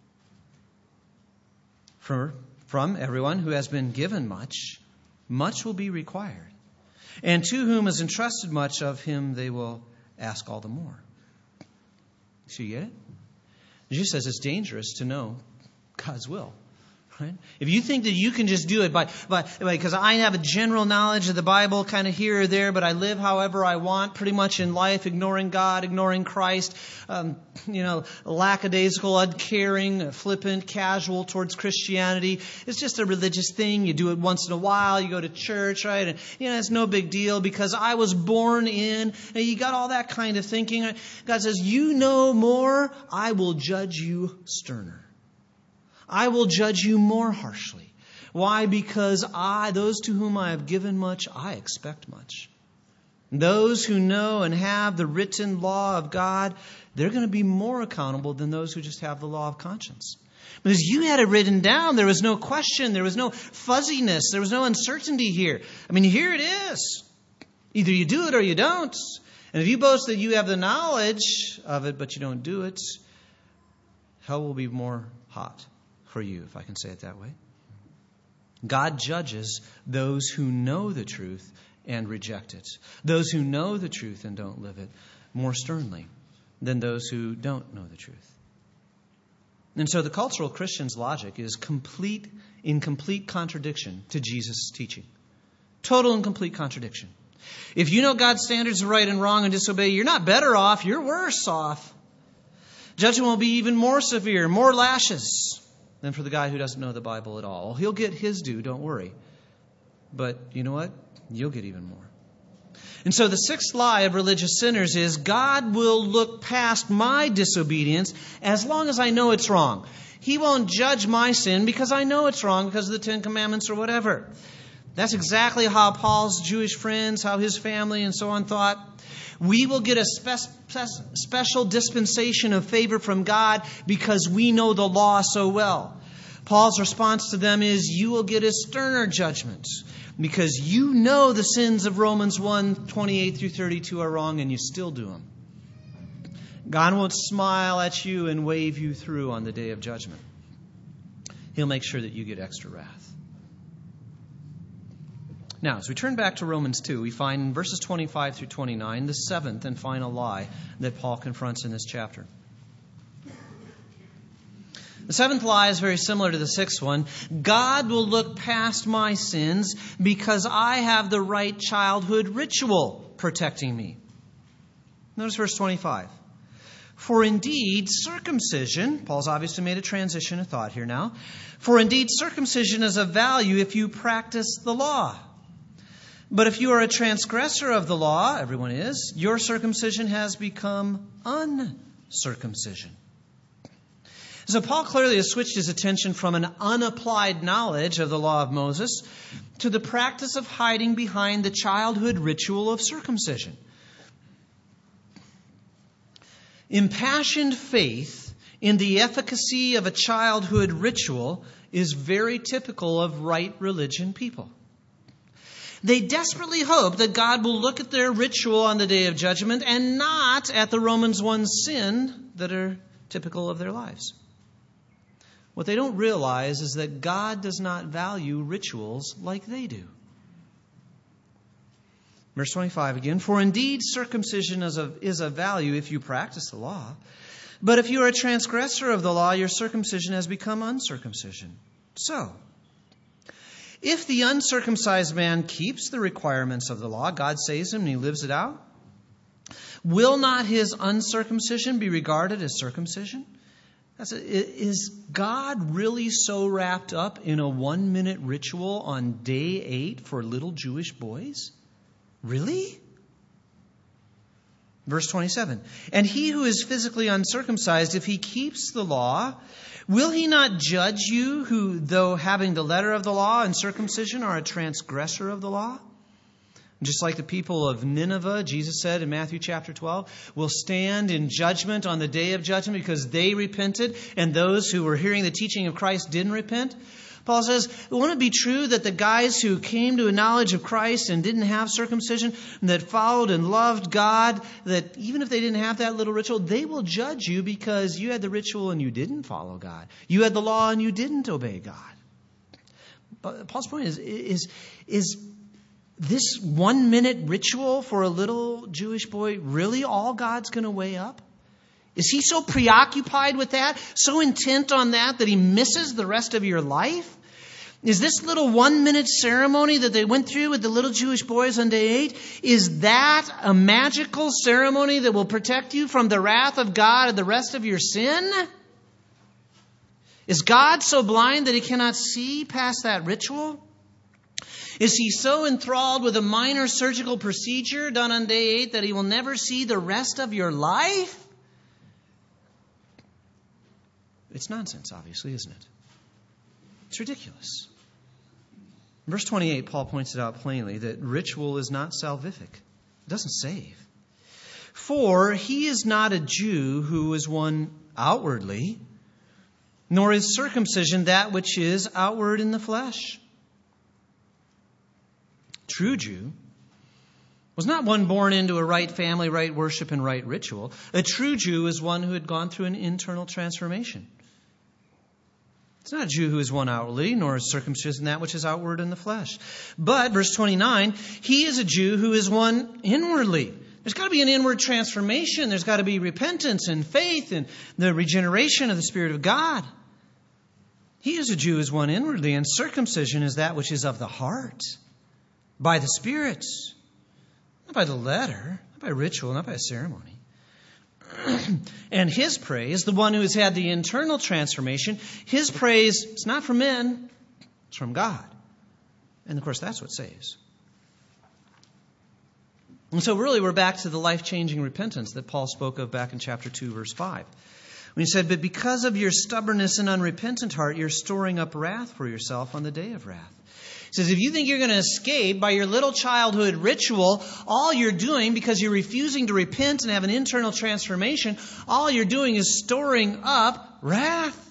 From everyone who has been given much, much will be required. And to whom is entrusted much, of him they will ask all the more. So you get it? Jesus says it's dangerous to know God's will. Right? If you think that you can just do it because I have a general knowledge of the Bible kind of here or there, but I live however I want pretty much in life, ignoring God, ignoring Christ, lackadaisical, uncaring, flippant, casual towards Christianity. It's just a religious thing. You do it once in a while. You go to church, right? And, it's no big deal because I was born in. And you got all that kind of thinking. God says, you know more, I will judge you sterner. I will judge you more harshly. Why? Because those to whom I have given much, I expect much. Those who know and have the written law of God, they're going to be more accountable than those who just have the law of conscience. Because you had it written down, there was no question, there was no fuzziness, there was no uncertainty here. Here it is. Either you do it or you don't. And if you boast that you have the knowledge of it, but you don't do it, hell will be more hot for you, if I can say it that way. God judges those who know the truth and reject it. Those who know the truth and don't live it more sternly than those who don't know the truth. And so the cultural Christian's logic is in complete contradiction to Jesus' teaching. Total and complete contradiction. If you know God's standards of right and wrong and disobey, you're not better off, you're worse off. Judgment will be even more severe, more lashes than for the guy who doesn't know the Bible at all. He'll get his due, don't worry. But you know what? You'll get even more. And so the sixth lie of religious sinners is God will look past my disobedience as long as I know it's wrong. He won't judge my sin because I know it's wrong because of the Ten Commandments or whatever. That's exactly how Paul's Jewish friends, how his family and so on thought. We will get a special dispensation of favor from God because we know the law so well. Paul's response to them is, you will get a sterner judgment because you know the sins of Romans 1:28 through 32 are wrong and you still do them. God won't smile at you and wave you through on the day of judgment. He'll make sure that you get extra wrath. Now, as we turn back to Romans 2, we find in verses 25 through 29 the seventh and final lie that Paul confronts in this chapter. The seventh lie is very similar to the sixth one. God will look past my sins because I have the right childhood ritual protecting me. Notice verse 25. For indeed, circumcision, Paul's obviously made a transition of thought here now. For indeed, circumcision is of value if you practice the law. But if you are a transgressor of the law, everyone is, your circumcision has become uncircumcision. So Paul clearly has switched his attention from an unapplied knowledge of the law of Moses to the practice of hiding behind the childhood ritual of circumcision. Impassioned faith in the efficacy of a childhood ritual is very typical of right religion people. They desperately hope that God will look at their ritual on the day of judgment and not at the Romans 1 sin that are typical of their lives. What they don't realize is that God does not value rituals like they do. Verse 25 again, for indeed circumcision is of value if you practice the law. But if you are a transgressor of the law, your circumcision has become uncircumcision. So, if the uncircumcised man keeps the requirements of the law, God saves him and he lives it out, will not his uncircumcision be regarded as circumcision? Is God really so wrapped up in a 1-minute ritual on day 8 for little Jewish boys? Really? Verse 27, and he who is physically uncircumcised, if he keeps the law, will he not judge you who, though having the letter of the law and circumcision, are a transgressor of the law? Just like the people of Nineveh, Jesus said in Matthew chapter 12, will stand in judgment on the day of judgment because they repented and those who were hearing the teaching of Christ didn't repent. Paul says, won't it be true that the guys who came to a knowledge of Christ and didn't have circumcision, that followed and loved God, that even if they didn't have that little ritual, they will judge you because you had the ritual and you didn't follow God. You had the law and you didn't obey God. But Paul's point is this 1-minute ritual for a little Jewish boy really all God's going to weigh up? Is he so preoccupied with that, so intent on that he misses the rest of your life? Is this little 1-minute ceremony that they went through with the little Jewish boys on day 8, is that a magical ceremony that will protect you from the wrath of God and the rest of your sin? Is God so blind that he cannot see past that ritual? Is he so enthralled with a minor surgical procedure done on day 8 that he will never see the rest of your life? It's nonsense, obviously, isn't it? It's ridiculous. In verse 28, Paul points it out plainly that ritual is not salvific. It doesn't save. For he is not a Jew who is one outwardly, nor is circumcision that which is outward in the flesh. True Jew was not one born into a right family, right worship, and right ritual. A true Jew is one who had gone through an internal transformation. It's not a Jew who is one outwardly, nor is circumcision that which is outward in the flesh. But, verse 29, he is a Jew who is one inwardly. There's got to be an inward transformation. There's got to be repentance and faith and the regeneration of the Spirit of God. He is a Jew who is one inwardly, and circumcision is that which is of the heart, by the Spirit, not by the letter, not by ritual, not by a ceremony. And his praise, the one who has had the internal transformation, his praise is not from men, it's from God. And of course, that's what saves. And so really we're back to the life-changing repentance that Paul spoke of back in chapter 2, verse 5. When he said, but because of your stubbornness and unrepentant heart, you're storing up wrath for yourself on the day of wrath. He says, if you think you're going to escape by your little childhood ritual, all you're doing, because you're refusing to repent and have an internal transformation, all you're doing is storing up wrath.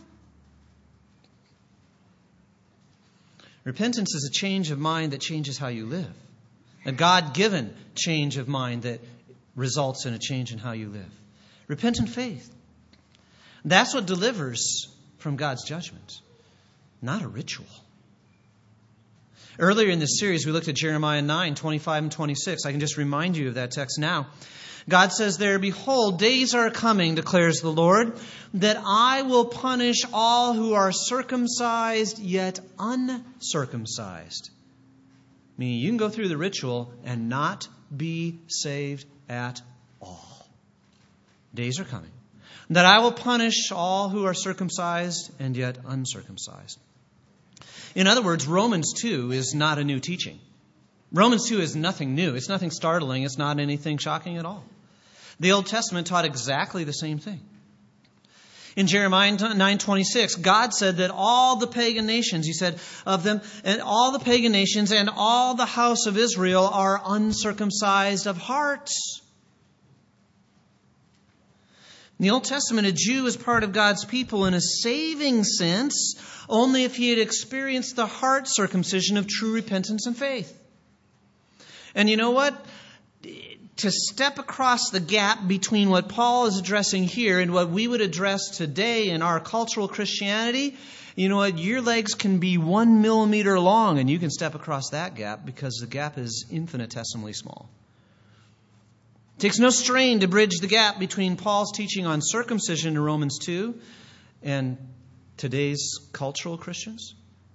Repentance is a change of mind that changes how you live. A God-given change of mind that results in a change in how you live. Repentant faith. That's what delivers from God's judgment, not a ritual. Earlier in this series, we looked at Jeremiah 9, 25 and 26. I can just remind you of that text now. God says there, behold, days are coming, declares the Lord, that I will punish all who are circumcised yet uncircumcised. Meaning you can go through the ritual and not be saved at all. Days are coming. That I will punish all who are circumcised and yet uncircumcised. In other words, Romans 2 is not a new teaching. Romans 2 is nothing new. It's nothing startling. It's not anything shocking at all. The Old Testament taught exactly the same thing. In Jeremiah 9:26, God said that all the pagan nations, he said of them, and all the pagan nations and all the house of Israel are uncircumcised of heart. In the Old Testament, a Jew is part of God's people in a saving sense only if he had experienced the heart circumcision of true repentance and faith. And you know what? To step across the gap between what Paul is addressing here and what we would address today in our cultural Christianity, you know what? Your legs can be 1 millimeter long and you can step across that gap because the gap is infinitesimally small. It takes no strain to bridge the gap between Paul's teaching on circumcision in Romans 2 and today's cultural Christians.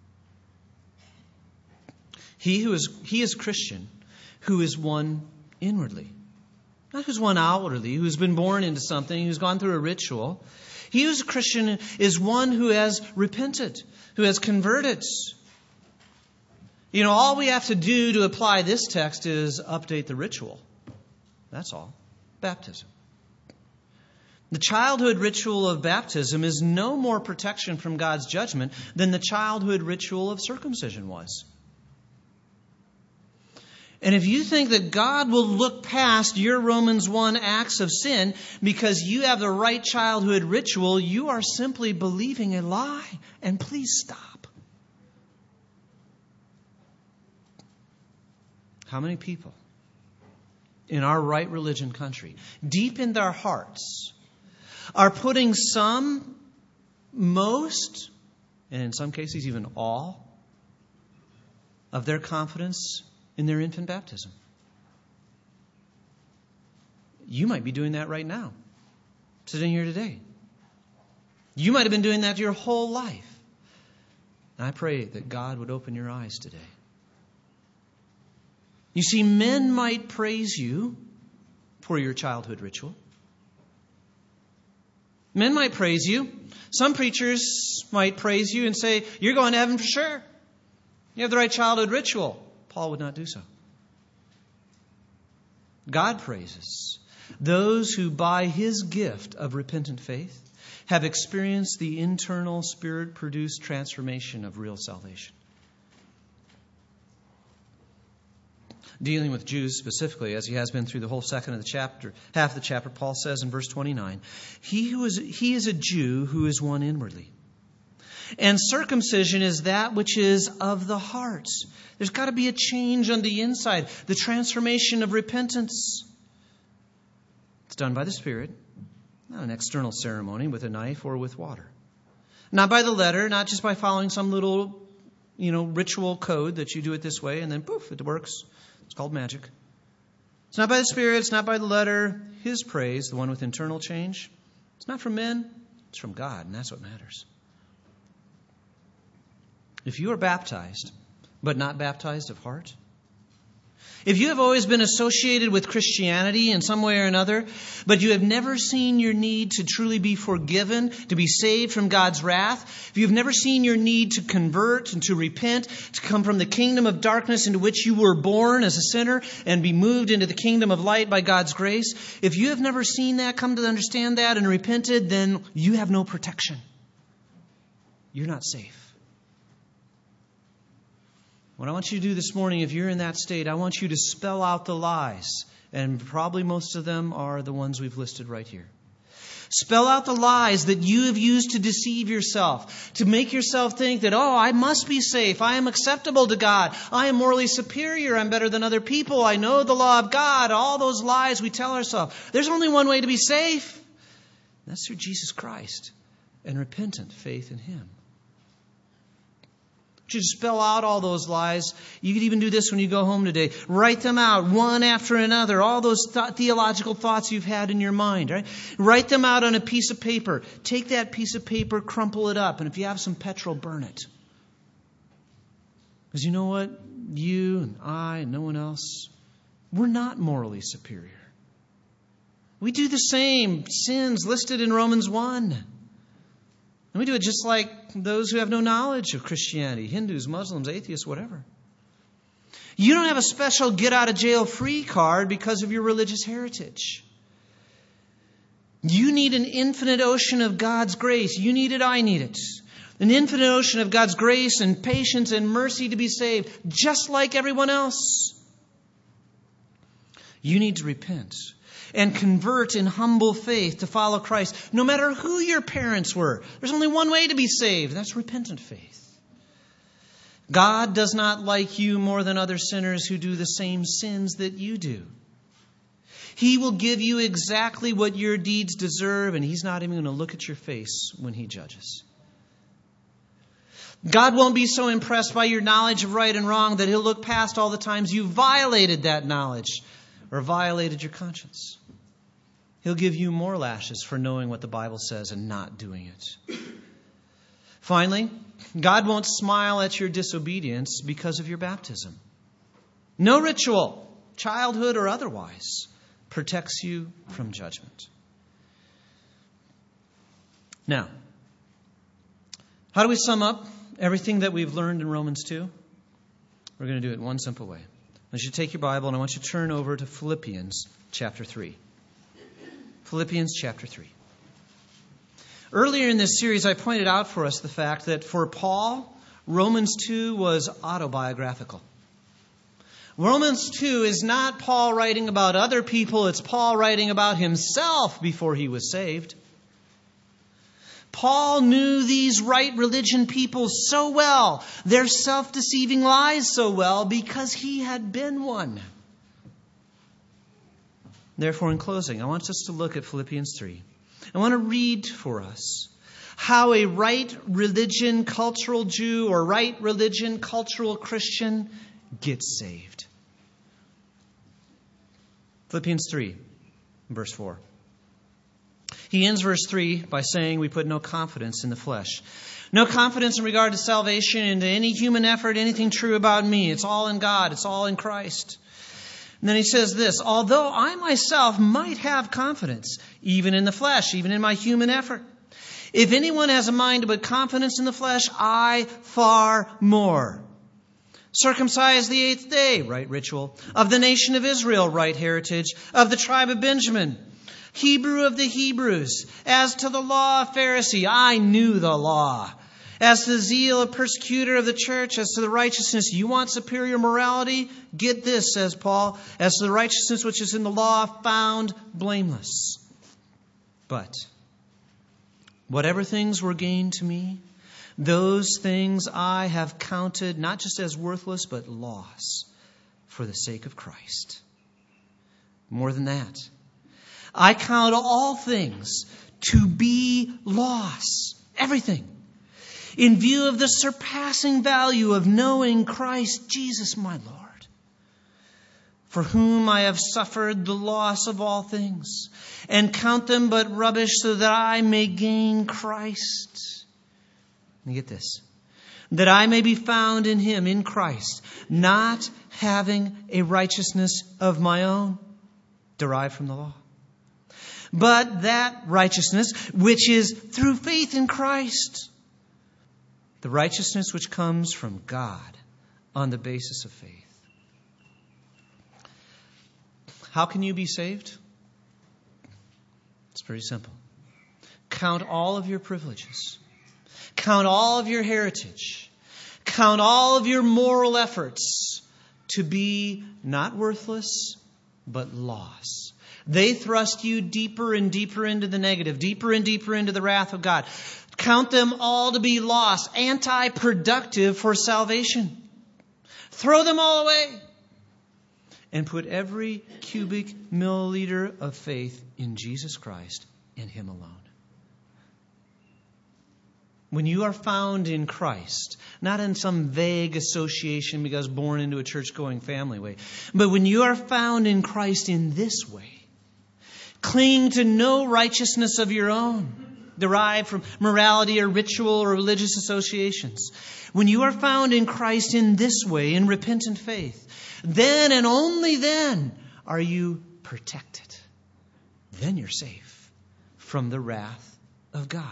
He is Christian who is one inwardly. Not who's one outwardly, who's been born into something, who's gone through a ritual. He who's a Christian is one who has repented, who has converted. You know, all we have to do to apply this text is update the ritual. That's all. Baptism. The childhood ritual of baptism is no more protection from God's judgment than the childhood ritual of circumcision was. And if you think that God will look past your Romans 1 acts of sin because you have the right childhood ritual, you are simply believing a lie. And please stop. How many people in our right religion country, deep in their hearts, are putting some, most, and in some cases even all, of their confidence in their infant baptism? You might be doing that right now. sitting here today. You might have been doing that your whole life. And I pray that God would open your eyes today. You see, men might praise you for your childhood ritual. Men might praise you. Some preachers might praise you and say, you're going to heaven for sure. You have the right childhood ritual. Paul would not do so. God praises those who by His gift of repentant faith have experienced the internal Spirit-produced transformation of real salvation. Dealing with Jews specifically, as he has been through the whole half of the chapter, Paul says in verse 29, he is a Jew who is one inwardly. And circumcision is that which is of the heart. There's got to be a change on the inside, the transformation of repentance. It's done by the Spirit, not an external ceremony with a knife or with water. Not by the letter, not just by following some little, ritual code that you do it this way and then poof, it works. It's called magic. It's not by the Spirit. It's not by the letter. His praise, the one with internal change, it's not from men. It's from God, and that's what matters. If you are baptized, but not baptized of heart, if you have always been associated with Christianity in some way or another, but you have never seen your need to truly be forgiven, to be saved from God's wrath, if you've never seen your need to convert and to repent, to come from the kingdom of darkness into which you were born as a sinner and be moved into the kingdom of light by God's grace, if you have never seen that, come to understand that and repented, then you have no protection. You're not safe. What I want you to do this morning, if you're in that state, I want you to spell out the lies. And probably most of them are the ones we've listed right here. Spell out the lies that you have used to deceive yourself, to make yourself think that, I must be safe. I am acceptable to God. I am morally superior. I'm better than other people. I know the law of God. All those lies we tell ourselves. There's only one way to be safe. That's through Jesus Christ and repentant faith in Him. You spell out all those lies. You could even do this when you go home today. Write them out one after another. All those theological thoughts you've had in your mind. Right? Write them out on a piece of paper. Take that piece of paper, crumple it up, and if you have some petrol, burn it. Because you know what? You and I and no one else, we're not morally superior. We do the same sins listed in Romans 1. And we do it just like those who have no knowledge of Christianity, Hindus, Muslims, atheists, whatever. You don't have a special get-out-of-jail-free card because of your religious heritage. You need an infinite ocean of God's grace. You need it, I need it. An infinite ocean of God's grace and patience and mercy to be saved, just like everyone else. You need to repent and convert in humble faith to follow Christ, no matter who your parents were. There's only one way to be saved. That's repentant faith. God does not like you more than other sinners who do the same sins that you do. He will give you exactly what your deeds deserve, and He's not even going to look at your face when He judges. God won't be so impressed by your knowledge of right and wrong that He'll look past all the times you violated that knowledge or violated your conscience. He'll give you more lashes for knowing what the Bible says and not doing it. Finally, God won't smile at your disobedience because of your baptism. No ritual, childhood or otherwise, protects you from judgment. Now, how do we sum up everything that we've learned in Romans 2? We're going to do it one simple way. I want you to take your Bible and I want you to turn over to Philippians chapter 3. Philippians chapter 3. Earlier in this series, I pointed out for us the fact that for Paul, Romans 2 was autobiographical. Romans 2 is not Paul writing about other people, it's Paul writing about himself before he was saved. Paul knew these right religion people so well, their self-deceiving lies so well, because he had been one. Therefore, in closing, I want us to look at Philippians 3. I want to read for us how a right religion cultural Jew or right religion cultural Christian gets saved. Philippians 3, verse 4. He ends verse 3 by saying we put no confidence in the flesh. No confidence in regard to salvation, into any human effort, anything true about me. It's all in God. It's all in Christ. And then he says this, although I myself might have confidence, even in the flesh, even in my human effort. If anyone has a mind to put confidence in the flesh, I far more. Circumcised the 8th day, right ritual. Of the nation of Israel, right heritage. Of the tribe of Benjamin. Hebrew of the Hebrews. As to the law of Pharisee, I knew the law. As to the zeal of persecutor of the church, as to the righteousness, you want superior morality? Get this, says Paul. As to the righteousness which is in the law, found blameless. But whatever things were gained to me, those things I have counted not just as worthless, but loss for the sake of Christ. More than that, I count all things to be loss. Everything. In view of the surpassing value of knowing Christ Jesus my Lord, for whom I have suffered the loss of all things, and count them but rubbish so that I may gain Christ. Let me get this. That I may be found in Him, in Christ, not having a righteousness of my own, derived from the law, but that righteousness which is through faith in Christ. The righteousness which comes from God on the basis of faith. How can you be saved? It's very simple. Count all of your privileges. Count all of your heritage. Count all of your moral efforts to be not worthless, but loss. They thrust you deeper and deeper into the negative, deeper and deeper into the wrath of God. Count them all to be lost, anti-productive for salvation. Throw them all away. And put every cubic milliliter of faith in Jesus Christ and Him alone. When you are found in Christ, not in some vague association because born into a church-going family way, but when you are found in Christ in this way, clinging to no righteousness of your own, derived from morality or ritual or religious associations. When you are found in Christ in this way, in repentant faith, then and only then are you protected. Then you're safe from the wrath of God.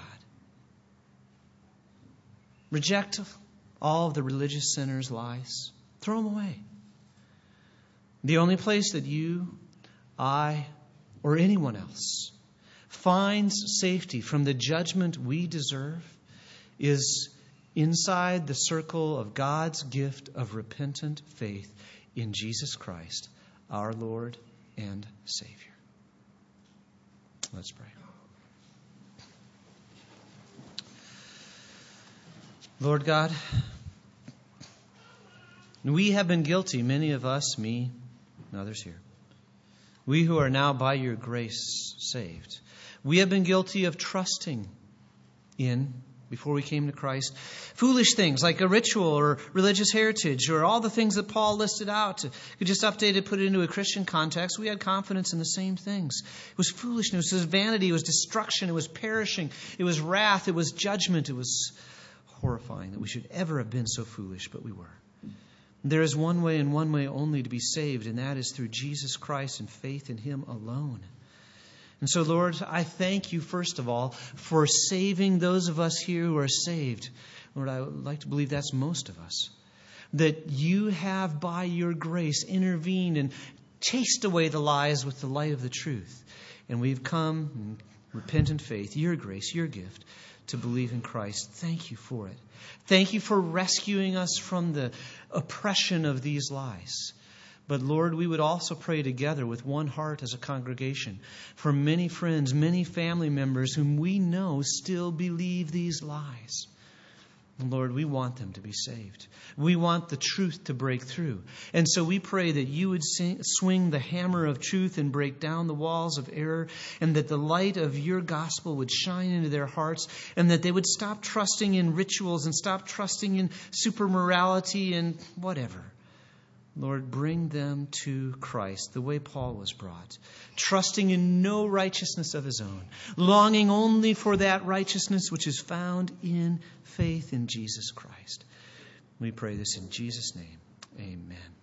Reject all of the religious sinners' lies. Throw them away. The only place that you, I, or anyone else finds safety from the judgment we deserve is inside the circle of God's gift of repentant faith in Jesus Christ, our Lord and Savior. Let's pray. Lord God, we have been guilty, many of us, me and others here. We who are now by your grace saved. We have been guilty of trusting in, before we came to Christ, foolish things like a ritual or religious heritage or all the things that Paul listed out. We just updated, put it into a Christian context. We had confidence in the same things. It was foolishness, it was vanity, it was destruction, it was perishing, it was wrath, it was judgment. It was horrifying that we should ever have been so foolish, but we were. There is one way and one way only to be saved, and that is through Jesus Christ and faith in Him alone. And so, Lord, I thank you, first of all, for saving those of us here who are saved. Lord, I would like to believe that's most of us. That you have, by your grace, intervened and chased away the lies with the light of the truth. And we've come in repentant faith, your grace, your gift, to believe in Christ. Thank you for it. Thank you for rescuing us from the oppression of these lies. But Lord, we would also pray together with one heart as a congregation for many friends, many family members whom we know still believe these lies. Lord, we want them to be saved. We want the truth to break through. And so we pray that you would swing the hammer of truth and break down the walls of error, and that the light of your gospel would shine into their hearts, and that they would stop trusting in rituals and stop trusting in super morality and whatever. Lord, bring them to Christ the way Paul was brought, trusting in no righteousness of his own, longing only for that righteousness which is found in faith in Jesus Christ. We pray this in Jesus' name. Amen.